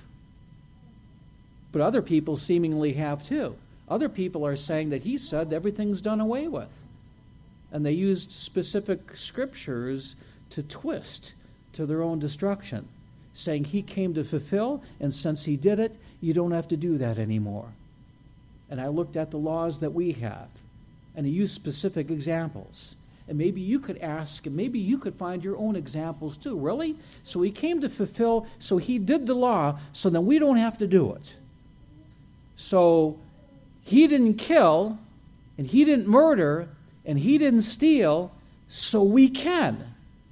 but other people seemingly have too. Other people are saying that he said everything's done away with. And they used specific scriptures to twist to their own destruction, saying he came to fulfill, and since he did it, you don't have to do that anymore. And I looked at the laws that we have, and I used specific examples. And maybe you could ask, and maybe you could find your own examples too. Really? So he came to fulfill, so he did the law, so then we don't have to do it. So he didn't kill, and he didn't murder, and he didn't steal, so we can.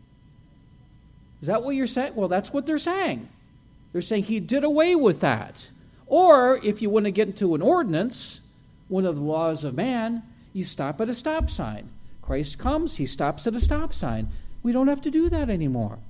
Is that what you're saying? Well, that's what they're saying. They're saying he did away with that. Or, if you want to get into an ordinance, one of the laws of man, You stop at a stop sign. Christ comes, he stops at a stop sign. We don't have to do that anymore.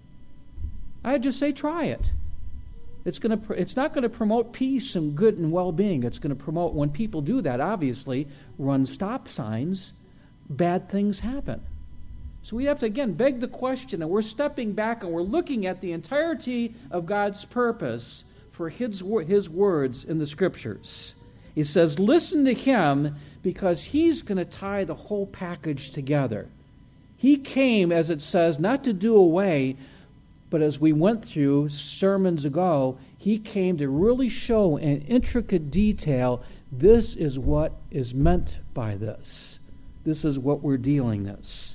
I'd just say try it. It's not going to promote peace and good and well-being. It's going to promote, when people do that, obviously, run stop signs, bad things happen. So we have to, again, beg the question, and we're stepping back and we're looking at the entirety of God's purpose for his words in the Scriptures. He says, listen to him, because he's going to tie the whole package together. He came, as it says, not to do away, but as we went through sermons ago, he came to really show in intricate detail, this is what is meant by this. This is what we're dealing with.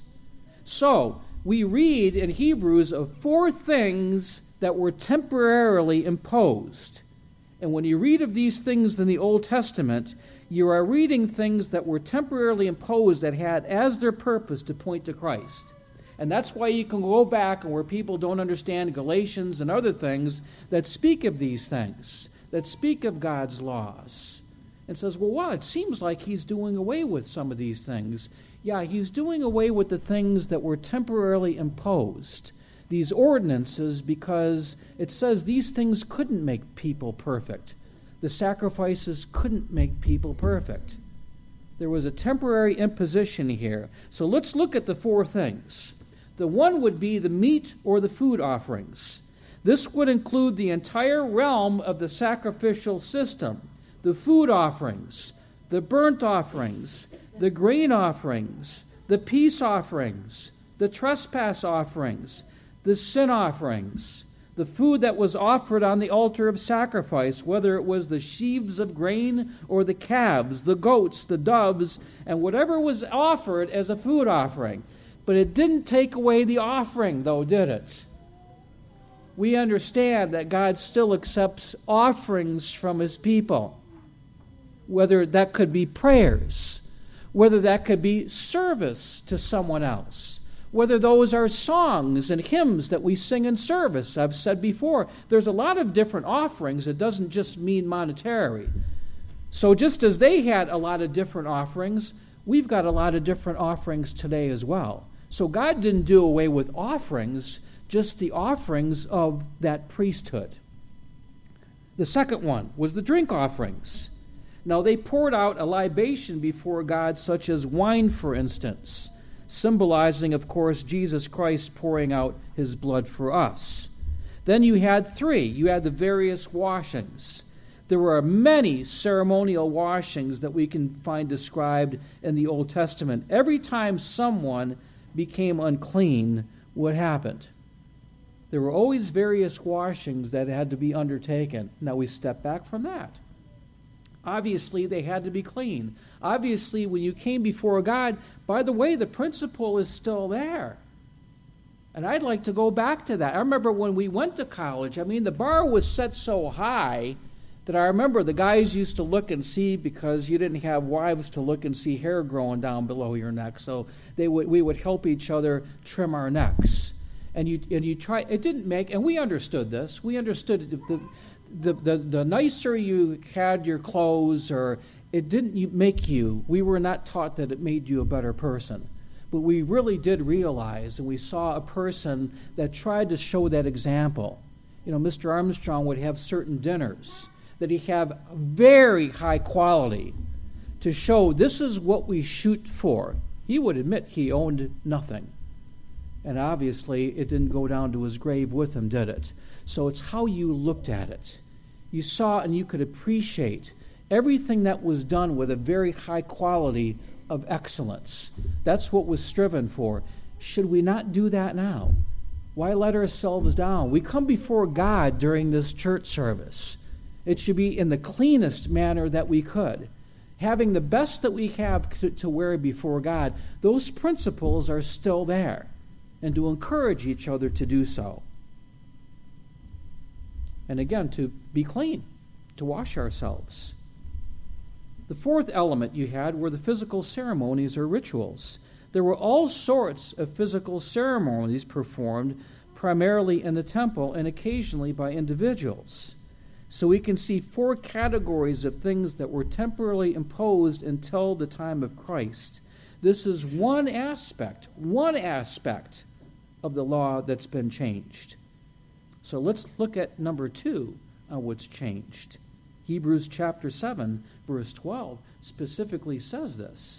So, we read in Hebrews of 4 things that were temporarily imposed. And when you read of these things in the Old Testament, you are reading things that were temporarily imposed that had as their purpose to point to Christ. And that's why you can go back and where people don't understand Galatians and other things that speak of these things, that speak of God's laws. And says, well, it seems like he's doing away with some of these things. Yeah, he's doing away with the things that were temporarily imposed, these ordinances, because it says these things couldn't make people perfect. The sacrifices couldn't make people perfect. There was a temporary imposition here. So let's look at the 4 things. The one would be the meat or the food offerings. This would include the entire realm of the sacrificial system, the food offerings, the burnt offerings, the grain offerings, the peace offerings, the trespass offerings, the sin offerings, the food that was offered on the altar of sacrifice, whether it was the sheaves of grain or the calves, the goats, the doves, and whatever was offered as a food offering. But it didn't take away the offering, though, did it? We understand that God still accepts offerings from his people, whether that could be prayers, whether that could be service to someone else, whether those are songs and hymns that we sing in service. I've said before, there's a lot of different offerings. It doesn't just mean monetary. So just as they had a lot of different offerings, we've got a lot of different offerings today as well. So God didn't do away with offerings, just the offerings of that priesthood. The second one was the drink offerings. Now they poured out a libation before God, such as wine, for instance, symbolizing, of course, Jesus Christ pouring out his blood for us. Then you had 3. You had the various washings. There were many ceremonial washings that we can find described in the Old Testament. Every time someone became unclean, what happened? There were always various washings that had to be undertaken. Now we step back from that. Obviously, they had to be clean. Obviously, when you came before God, by the way, the principle is still there. And I'd like to go back to that. I remember when we went to college, the bar was set so high that I remember the guys used to look and see, because you didn't have wives to look and see hair growing down below your neck. So we would help each other trim our necks. And you try. It didn't make, and we understood this. We understood the nicer you had your clothes, or it didn't make you. We were not taught that it made you a better person. But we really did realize, and we saw a person that tried to show that example. Mr. Armstrong would have certain dinners that he'd have very high quality to show this is what we shoot for. He would admit he owned nothing. And obviously, it didn't go down to his grave with him, did it? So it's how you looked at it. You saw and you could appreciate everything that was done with a very high quality of excellence. That's what was striven for. Should we not do that now? Why let ourselves down? We come before God during this church service. It should be in the cleanest manner that we could. Having the best that we have to wear before God, those principles are still there. And to encourage each other to do so. And again, to be clean, to wash ourselves. The 4th element you had were the physical ceremonies or rituals. There were all sorts of physical ceremonies performed primarily in the temple and occasionally by individuals. So we can see four categories of things that were temporarily imposed until the time of Christ. This is one aspect of the law that's been changed. So let's look at number 2 on what's changed. Hebrews chapter 7, verse 12 specifically says this.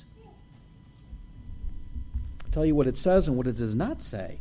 I'll tell you what it says and what it does not say.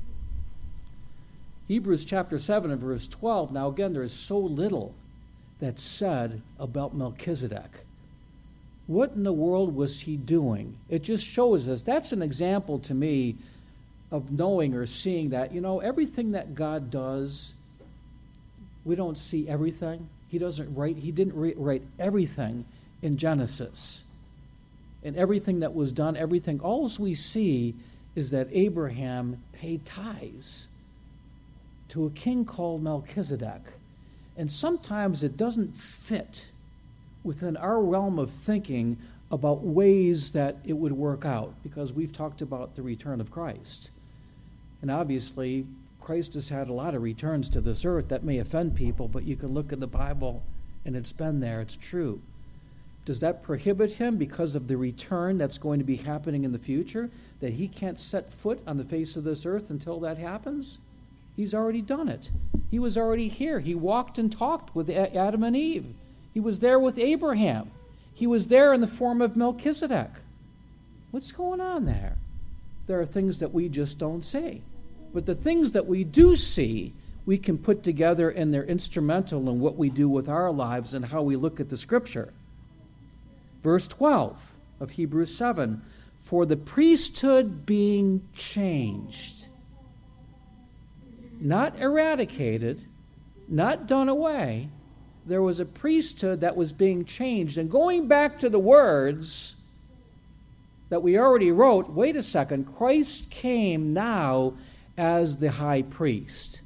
Hebrews chapter 7 and verse 12. Now again, there is so little that's said about Melchizedek. What in the world was he doing? It just shows us. That's an example to me of knowing or seeing that, everything that God does, we don't see everything. He didn't write everything in Genesis. And everything that was done, all we see is that Abraham paid tithes to a king called Melchizedek. And sometimes it doesn't fit within our realm of thinking about ways that it would work out, because we've talked about the return of Christ. And obviously, Christ has had a lot of returns to this earth that may offend people, but you can look at the Bible and it's been there, it's true. Does that prohibit him because of the return that's going to be happening in the future, that he can't set foot on the face of this earth until that happens? He's already done it. He was already here. He walked and talked with Adam and Eve. He was there with Abraham. He was there in the form of Melchizedek. What's going on there? There are things that we just don't see. But the things that we do see, we can put together, and they're instrumental in what we do with our lives and how we look at the Scripture. Verse 12 of Hebrews 7, for the priesthood being changed, not eradicated, not done away, there was a priesthood that was being changed. And going back to the words that we already wrote, wait a second, Christ came now as the high priest.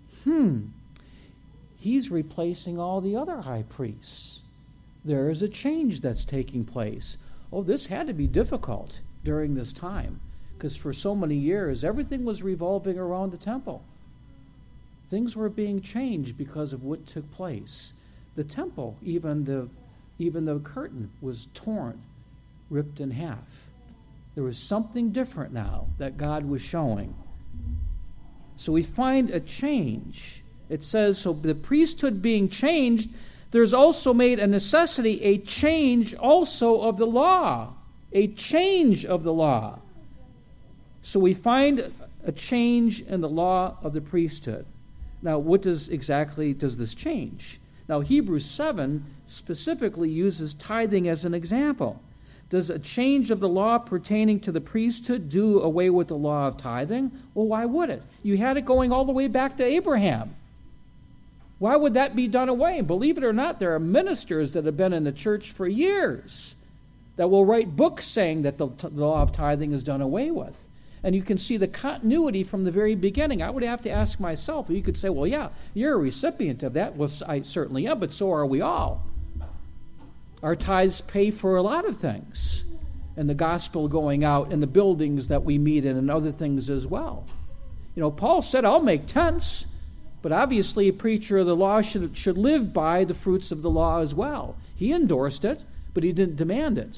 He's replacing all the other high priests. There is a change that's taking place. Oh, this had to be difficult during this time, because for so many years, everything was revolving around the temple. Things were being changed because of what took place. The temple, even the curtain was torn, ripped in half. There was something different now that God was showing. So we find a change. It says, so the priesthood being changed, there's also made a necessity, a change also of the law. A change of the law. So we find a change in the law of the priesthood. Now, what exactly does this change? Now, Hebrews 7 specifically uses tithing as an example. Does a change of the law pertaining to the priesthood do away with the law of tithing? Well, why would it? You had it going all the way back to Abraham. Why would that be done away? Believe it or not, there are ministers that have been in the church for years that will write books saying that the law of tithing is done away with. And you can see the continuity from the very beginning. I would have to ask myself, you could say, well, yeah, you're a recipient of that. Well, I certainly am, but so are we all. Our tithes pay for a lot of things, and the gospel going out, and the buildings that we meet in, and other things as well. Paul said, I'll make tents, but obviously a preacher of the law should live by the fruits of the law as well. He endorsed it, but he didn't demand it.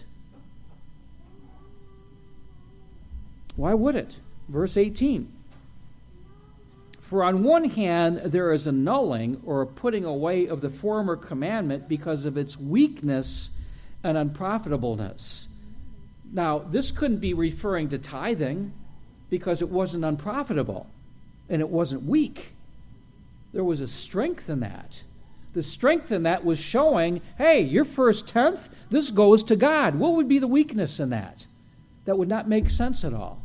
Why would it? Verse 18. For on one hand, there is annulling or a putting away of the former commandment because of its weakness and unprofitableness. Now, this couldn't be referring to tithing because it wasn't unprofitable and it wasn't weak. There was a strength in that. The strength in that was showing, hey, your first tenth, this goes to God. What would be the weakness in that? That would not make sense at all.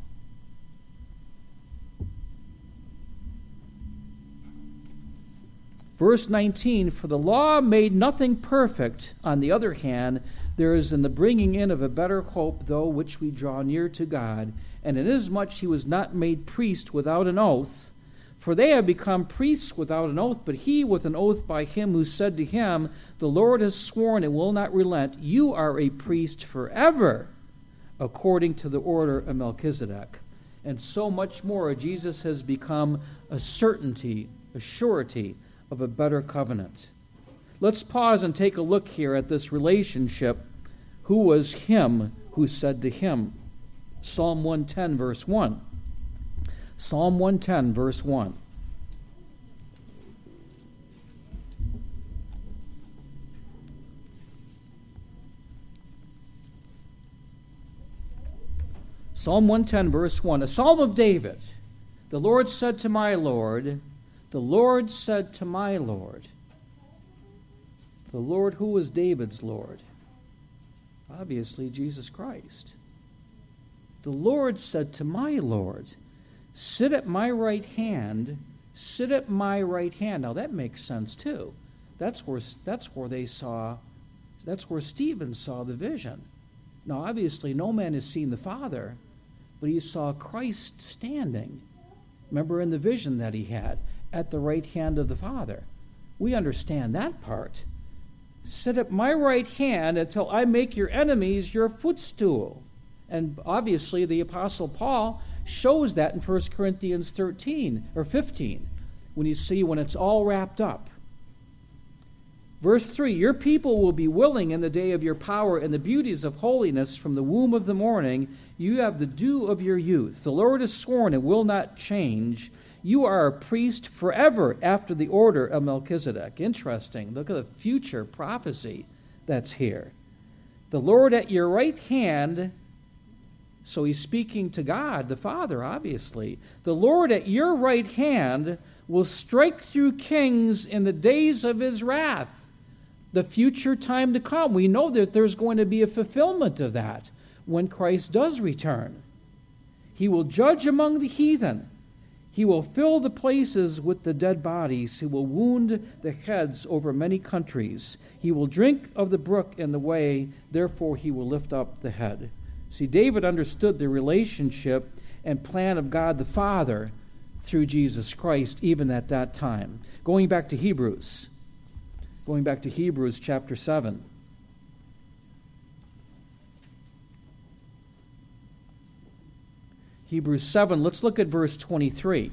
Verse 19, for the law made nothing perfect. On the other hand, there is in the bringing in of a better hope, though which we draw near to God. And inasmuch he was not made priest without an oath, for they have become priests without an oath, but he with an oath by him who said to him, the Lord has sworn and will not relent, you are a priest forever, according to the order of Melchizedek. And so much more, Jesus has become a certainty, a surety of a better covenant. let's pause and take a look here at this relationship. Who was him who said to him? Psalm 110, verse 1. Psalm 110, verse 1. Psalm 110, verse 1, a psalm of David. The Lord said to my Lord, the Lord said to my Lord. The Lord, who was David's Lord? Obviously, Jesus Christ. The Lord said to my Lord, sit at my right hand, sit at my right hand. Now that makes sense too. That's where Stephen saw the vision. Now obviously no man has seen the Father, but he saw Christ standing. Remember in the vision that he had, at the right hand of the Father. We understand that part. Sit at my right hand until I make your enemies your footstool. And obviously the Apostle Paul shows that in 1 Corinthians 13 or 15, when it's all wrapped up. Verse 3, your people will be willing in the day of your power and the beauties of holiness from the womb of the morning. You have the dew of your youth. The Lord has sworn and will not change. You are a priest forever after the order of Melchizedek. Interesting. Look at the future prophecy that's here. The Lord at your right hand, so he's speaking to God, the Father, obviously. The Lord at your right hand will strike through kings in the days of his wrath. The future time to come. We know that there's going to be a fulfillment of that when Christ does return. He will judge among the heathen. He will fill the places with the dead bodies. He will wound the heads over many countries. He will drink of the brook in the way, therefore he will lift up the head. See, David understood the relationship and plan of God the Father through Jesus Christ, even at that time. Going back to Hebrews chapter 7. Hebrews 7, let's look at verse 23.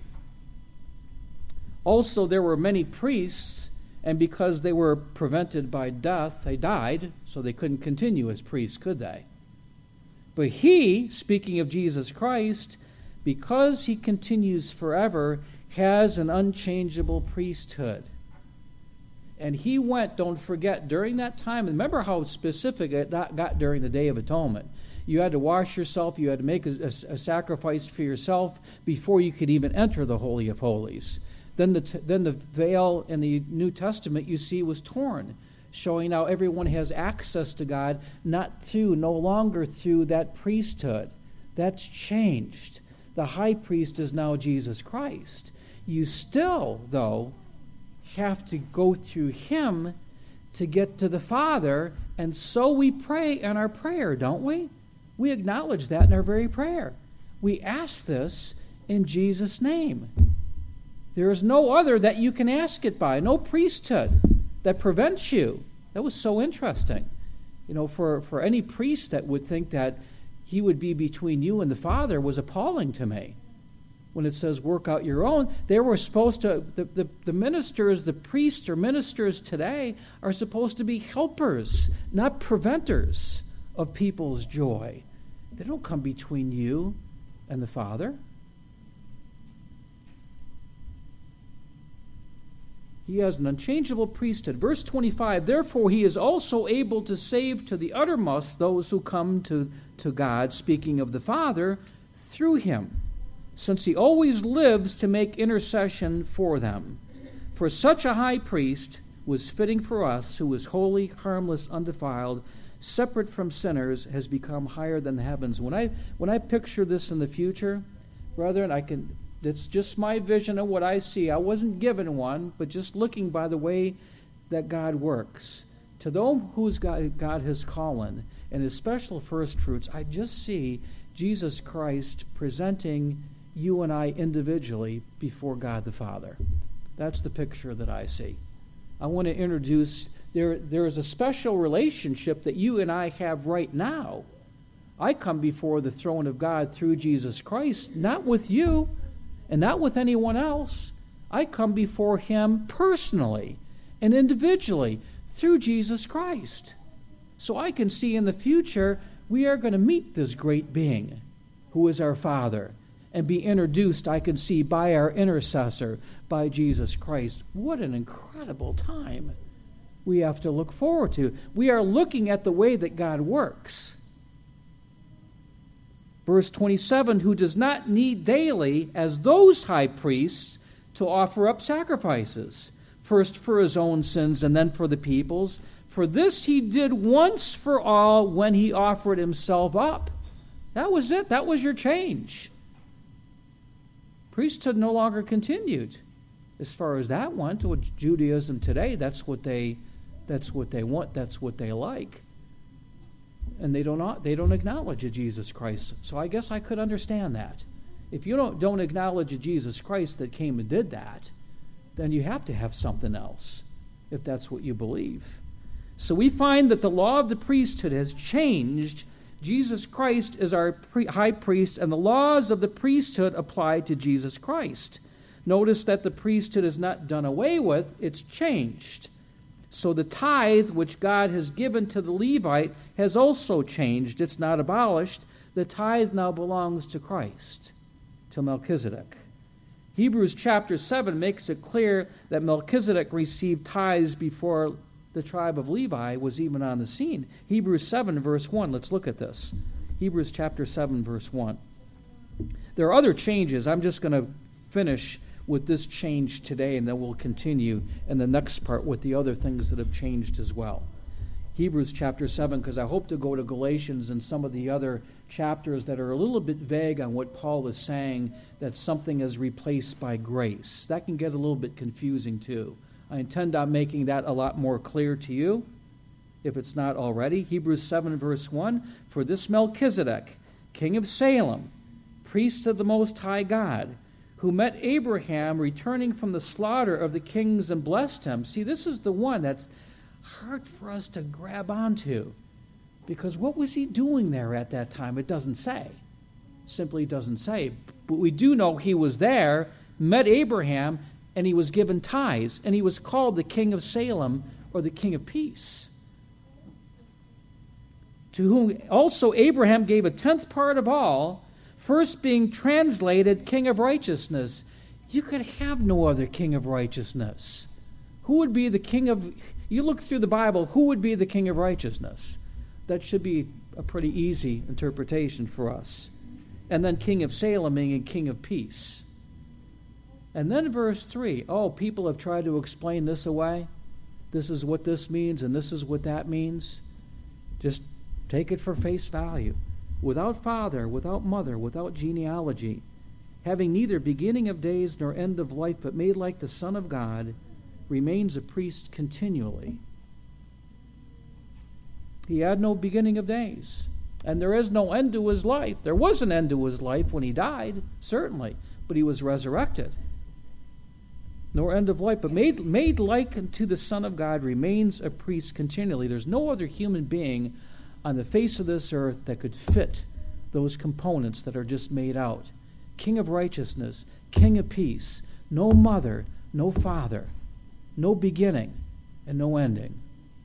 Also there were many priests, and because they were prevented by death, they died, so they couldn't continue as priests, could they? But he, speaking of Jesus Christ, because he continues forever, has an unchangeable priesthood. And he went, don't forget, during that time, remember how specific it got during the Day of Atonement. You had to wash yourself, you had to make a sacrifice for yourself before you could even enter the Holy of Holies. Then the veil in the New Testament, you see, was torn, showing how everyone has access to God, no longer through that priesthood. That's changed. The high priest is now Jesus Christ. You still, though, have to go through him to get to the Father, and so we pray in our prayer, don't we? We acknowledge that in our very prayer. We ask this in Jesus' name. There is no other that you can ask it by, no priesthood that prevents you. That was so interesting. For any priest that would think that he would be between you and the Father was appalling to me. When it says work out your own, they were supposed to, the ministers, the priests or ministers today are supposed to be helpers, not preventers of people's joy. They don't come between you and the Father. He has an unchangeable priesthood. Verse 25, therefore he is also able to save to the uttermost those who come to God, speaking of the Father, through him, since he always lives to make intercession for them. For such a high priest was fitting for us, who is holy, harmless, undefiled, separate from sinners, has become higher than the heavens. When I picture this in the future, brethren, it's just my vision of what I see. I wasn't given one, but just looking by the way that God works. To those whose God has called and his special first fruits, I just see Jesus Christ presenting you and I individually before God the Father. That's the picture that I see. I want to introduce, there is a special relationship that you and I have right now. I come before the throne of God through Jesus Christ, not with you and not with anyone else. I come before him personally and individually Through Jesus Christ. So I can see in the future we are going to meet this great being who is our Father and be introduced, I can see, by our intercessor, by Jesus Christ. What an incredible time we have to look forward to. We are looking at the way that God works. Verse 27, who does not need daily, as those high priests, to offer up sacrifices, first for his own sins and then for the people's. For this he did once for all when he offered himself up. That was it. That was your change. Priesthood no longer continued. As far as that went, with Judaism today, that's what they want, that's what they like. And they don't acknowledge a Jesus Christ. So I guess I could understand that. If you don't acknowledge a Jesus Christ that came and did that, then you have to have something else, if that's what you believe. So we find that the law of the priesthood has changed. Jesus Christ is our high priest, and the laws of the priesthood apply to Jesus Christ. Notice that the priesthood is not done away with, it's changed. So the tithe which God has given to the Levite has also changed. It's not abolished. The tithe now belongs to Christ, to Melchizedek. Hebrews chapter 7 makes it clear that Melchizedek received tithes before the tribe of Levi was even on the scene. Hebrews 7 verse 1. Let's look at this. Hebrews chapter 7 verse 1. There are other changes. I'm just going to finish with this change today, and then we'll continue in the next part with the other things that have changed as well. Hebrews chapter 7, because I hope to go to Galatians and some of the other chapters that are a little bit vague on what Paul is saying, that something is replaced by grace. That can get a little bit confusing too. I intend on making that a lot more clear to you, if it's not already. Hebrews 7 verse 1, for this Melchizedek, king of Salem, priest of the Most High God, who met Abraham returning from the slaughter of the kings and blessed him. See, this is the one that's hard for us to grab onto, because what was he doing there at that time? It doesn't say. Simply doesn't say. But we do know he was there, met Abraham, and he was given tithes, and he was called the King of Salem, or the King of Peace, to whom also Abraham gave a tenth part of all, first being translated King of Righteousness. You could have no other King of Righteousness. Who would be the King of... You look through the Bible, who would be the King of Righteousness? That should be a pretty easy interpretation for us. And then King of Salem meaning King of Peace. And then verse 3, people have tried to explain this away. This is what this means, and this is what that means. Just take it for face value. Without father, without mother, without genealogy, having neither beginning of days nor end of life, but made like the Son of God, remains a priest continually. He had no beginning of days, and there is no end to his life. There was an end to his life when he died, certainly, but he was resurrected. Nor end of life, but made like unto the Son of God, remains a priest continually. There's no other human being on the face of this earth that could fit those components that are just made out. King of righteousness, King of peace, no mother, no father, no beginning, and no ending.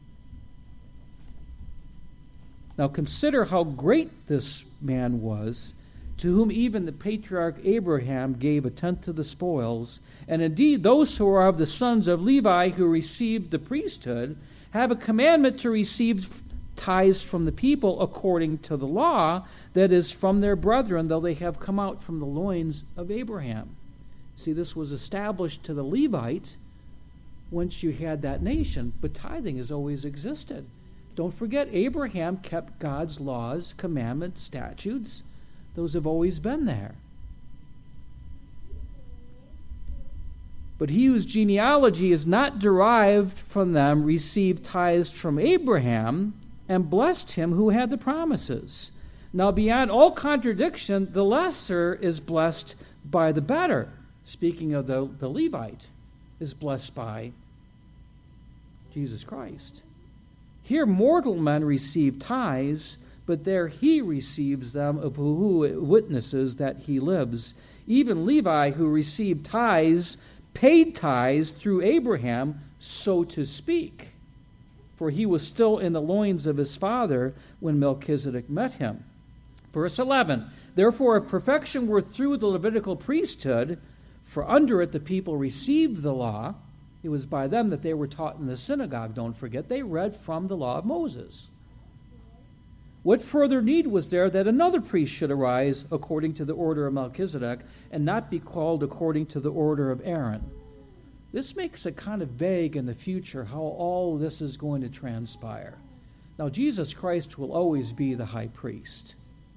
Now consider how great this man was, to whom even the patriarch Abraham gave a tenth of the spoils. And indeed, those who are of the sons of Levi who received the priesthood have a commandment to receive tithes from the people according to the law, that is, from their brethren, though they have come out from the loins of Abraham. See, this was established to the Levite once you had that nation, but tithing has always existed. Don't forget, Abraham kept God's laws, commandments, statutes. Those have always been there. But he whose genealogy is not derived from them received tithes from Abraham, and blessed him who had the promises. Now beyond all contradiction, the lesser is blessed by the better. Speaking of the Levite, is blessed by Jesus Christ. Here mortal men receive tithes, but there he receives them of who witnesses that he lives. Even Levi, who received tithes, paid tithes through Abraham, so to speak. for he was still in the loins of his father when Melchizedek met him. Verse 11, therefore if perfection were through the Levitical priesthood, for under it the people received the law, it was by them that they were taught in the synagogue, don't forget. They read from the law of Moses. What further need was there that another priest should arise according to the order of Melchizedek and not be called according to the order of Aaron? This makes it kind of vague in the future how all this is going to transpire. Now, Jesus Christ will always be the high priest.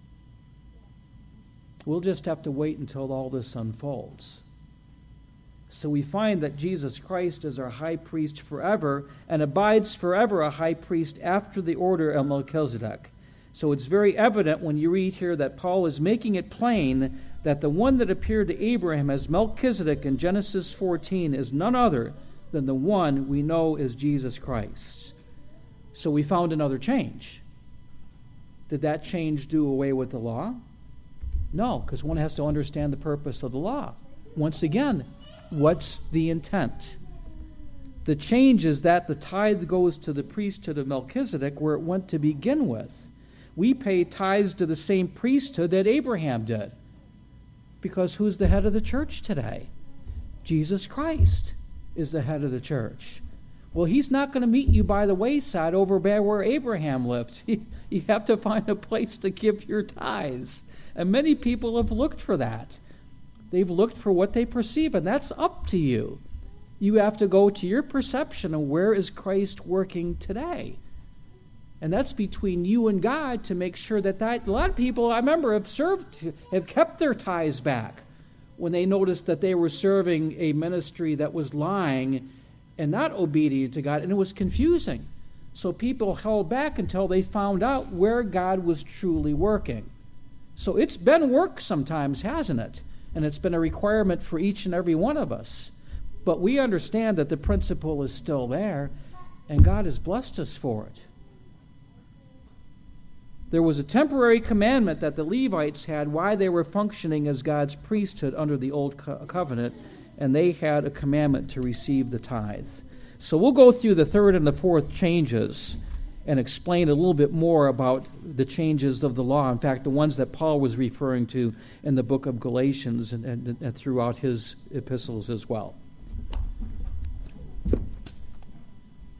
We'll just have to wait until all this unfolds. So we find that Jesus Christ is our high priest forever and abides forever a high priest after the order of Melchizedek. So it's very evident when you read here that Paul is making it plain that the one that appeared to Abraham as Melchizedek in Genesis 14 is none other than the one we know is Jesus Christ. So we found another change. Did that change do away with the law? No, because one has to understand the purpose of the law. Once again, what's the intent? The change is that the tithe goes to the priesthood of Melchizedek where it went to begin with. We pay tithes to the same priesthood that Abraham did. Because who's the head of the church today? Jesus Christ is the head of the church. Well, he's not going to meet you by the wayside over by where Abraham lived. You have to find a place to give your tithes. And many people have looked for that. They've looked for what they perceive, and that's up to you. You have to go to your perception of where is Christ working today. And that's between you and God to make sure that a lot of people, I remember, have kept their tithes back when they noticed that they were serving a ministry that was lying and not obedient to God, and it was confusing. So people held back until they found out where God was truly working. So it's been work sometimes, hasn't it? And it's been a requirement for each and every one of us. But we understand that the principle is still there, and God has blessed us for it. There was a temporary commandment that the Levites had while they were functioning as God's priesthood under the Old Covenant, and they had a commandment to receive the tithes. So we'll go through the third and the fourth changes and explain a little bit more about the changes of the law. In fact, the ones that Paul was referring to in the book of Galatians and throughout his epistles as well.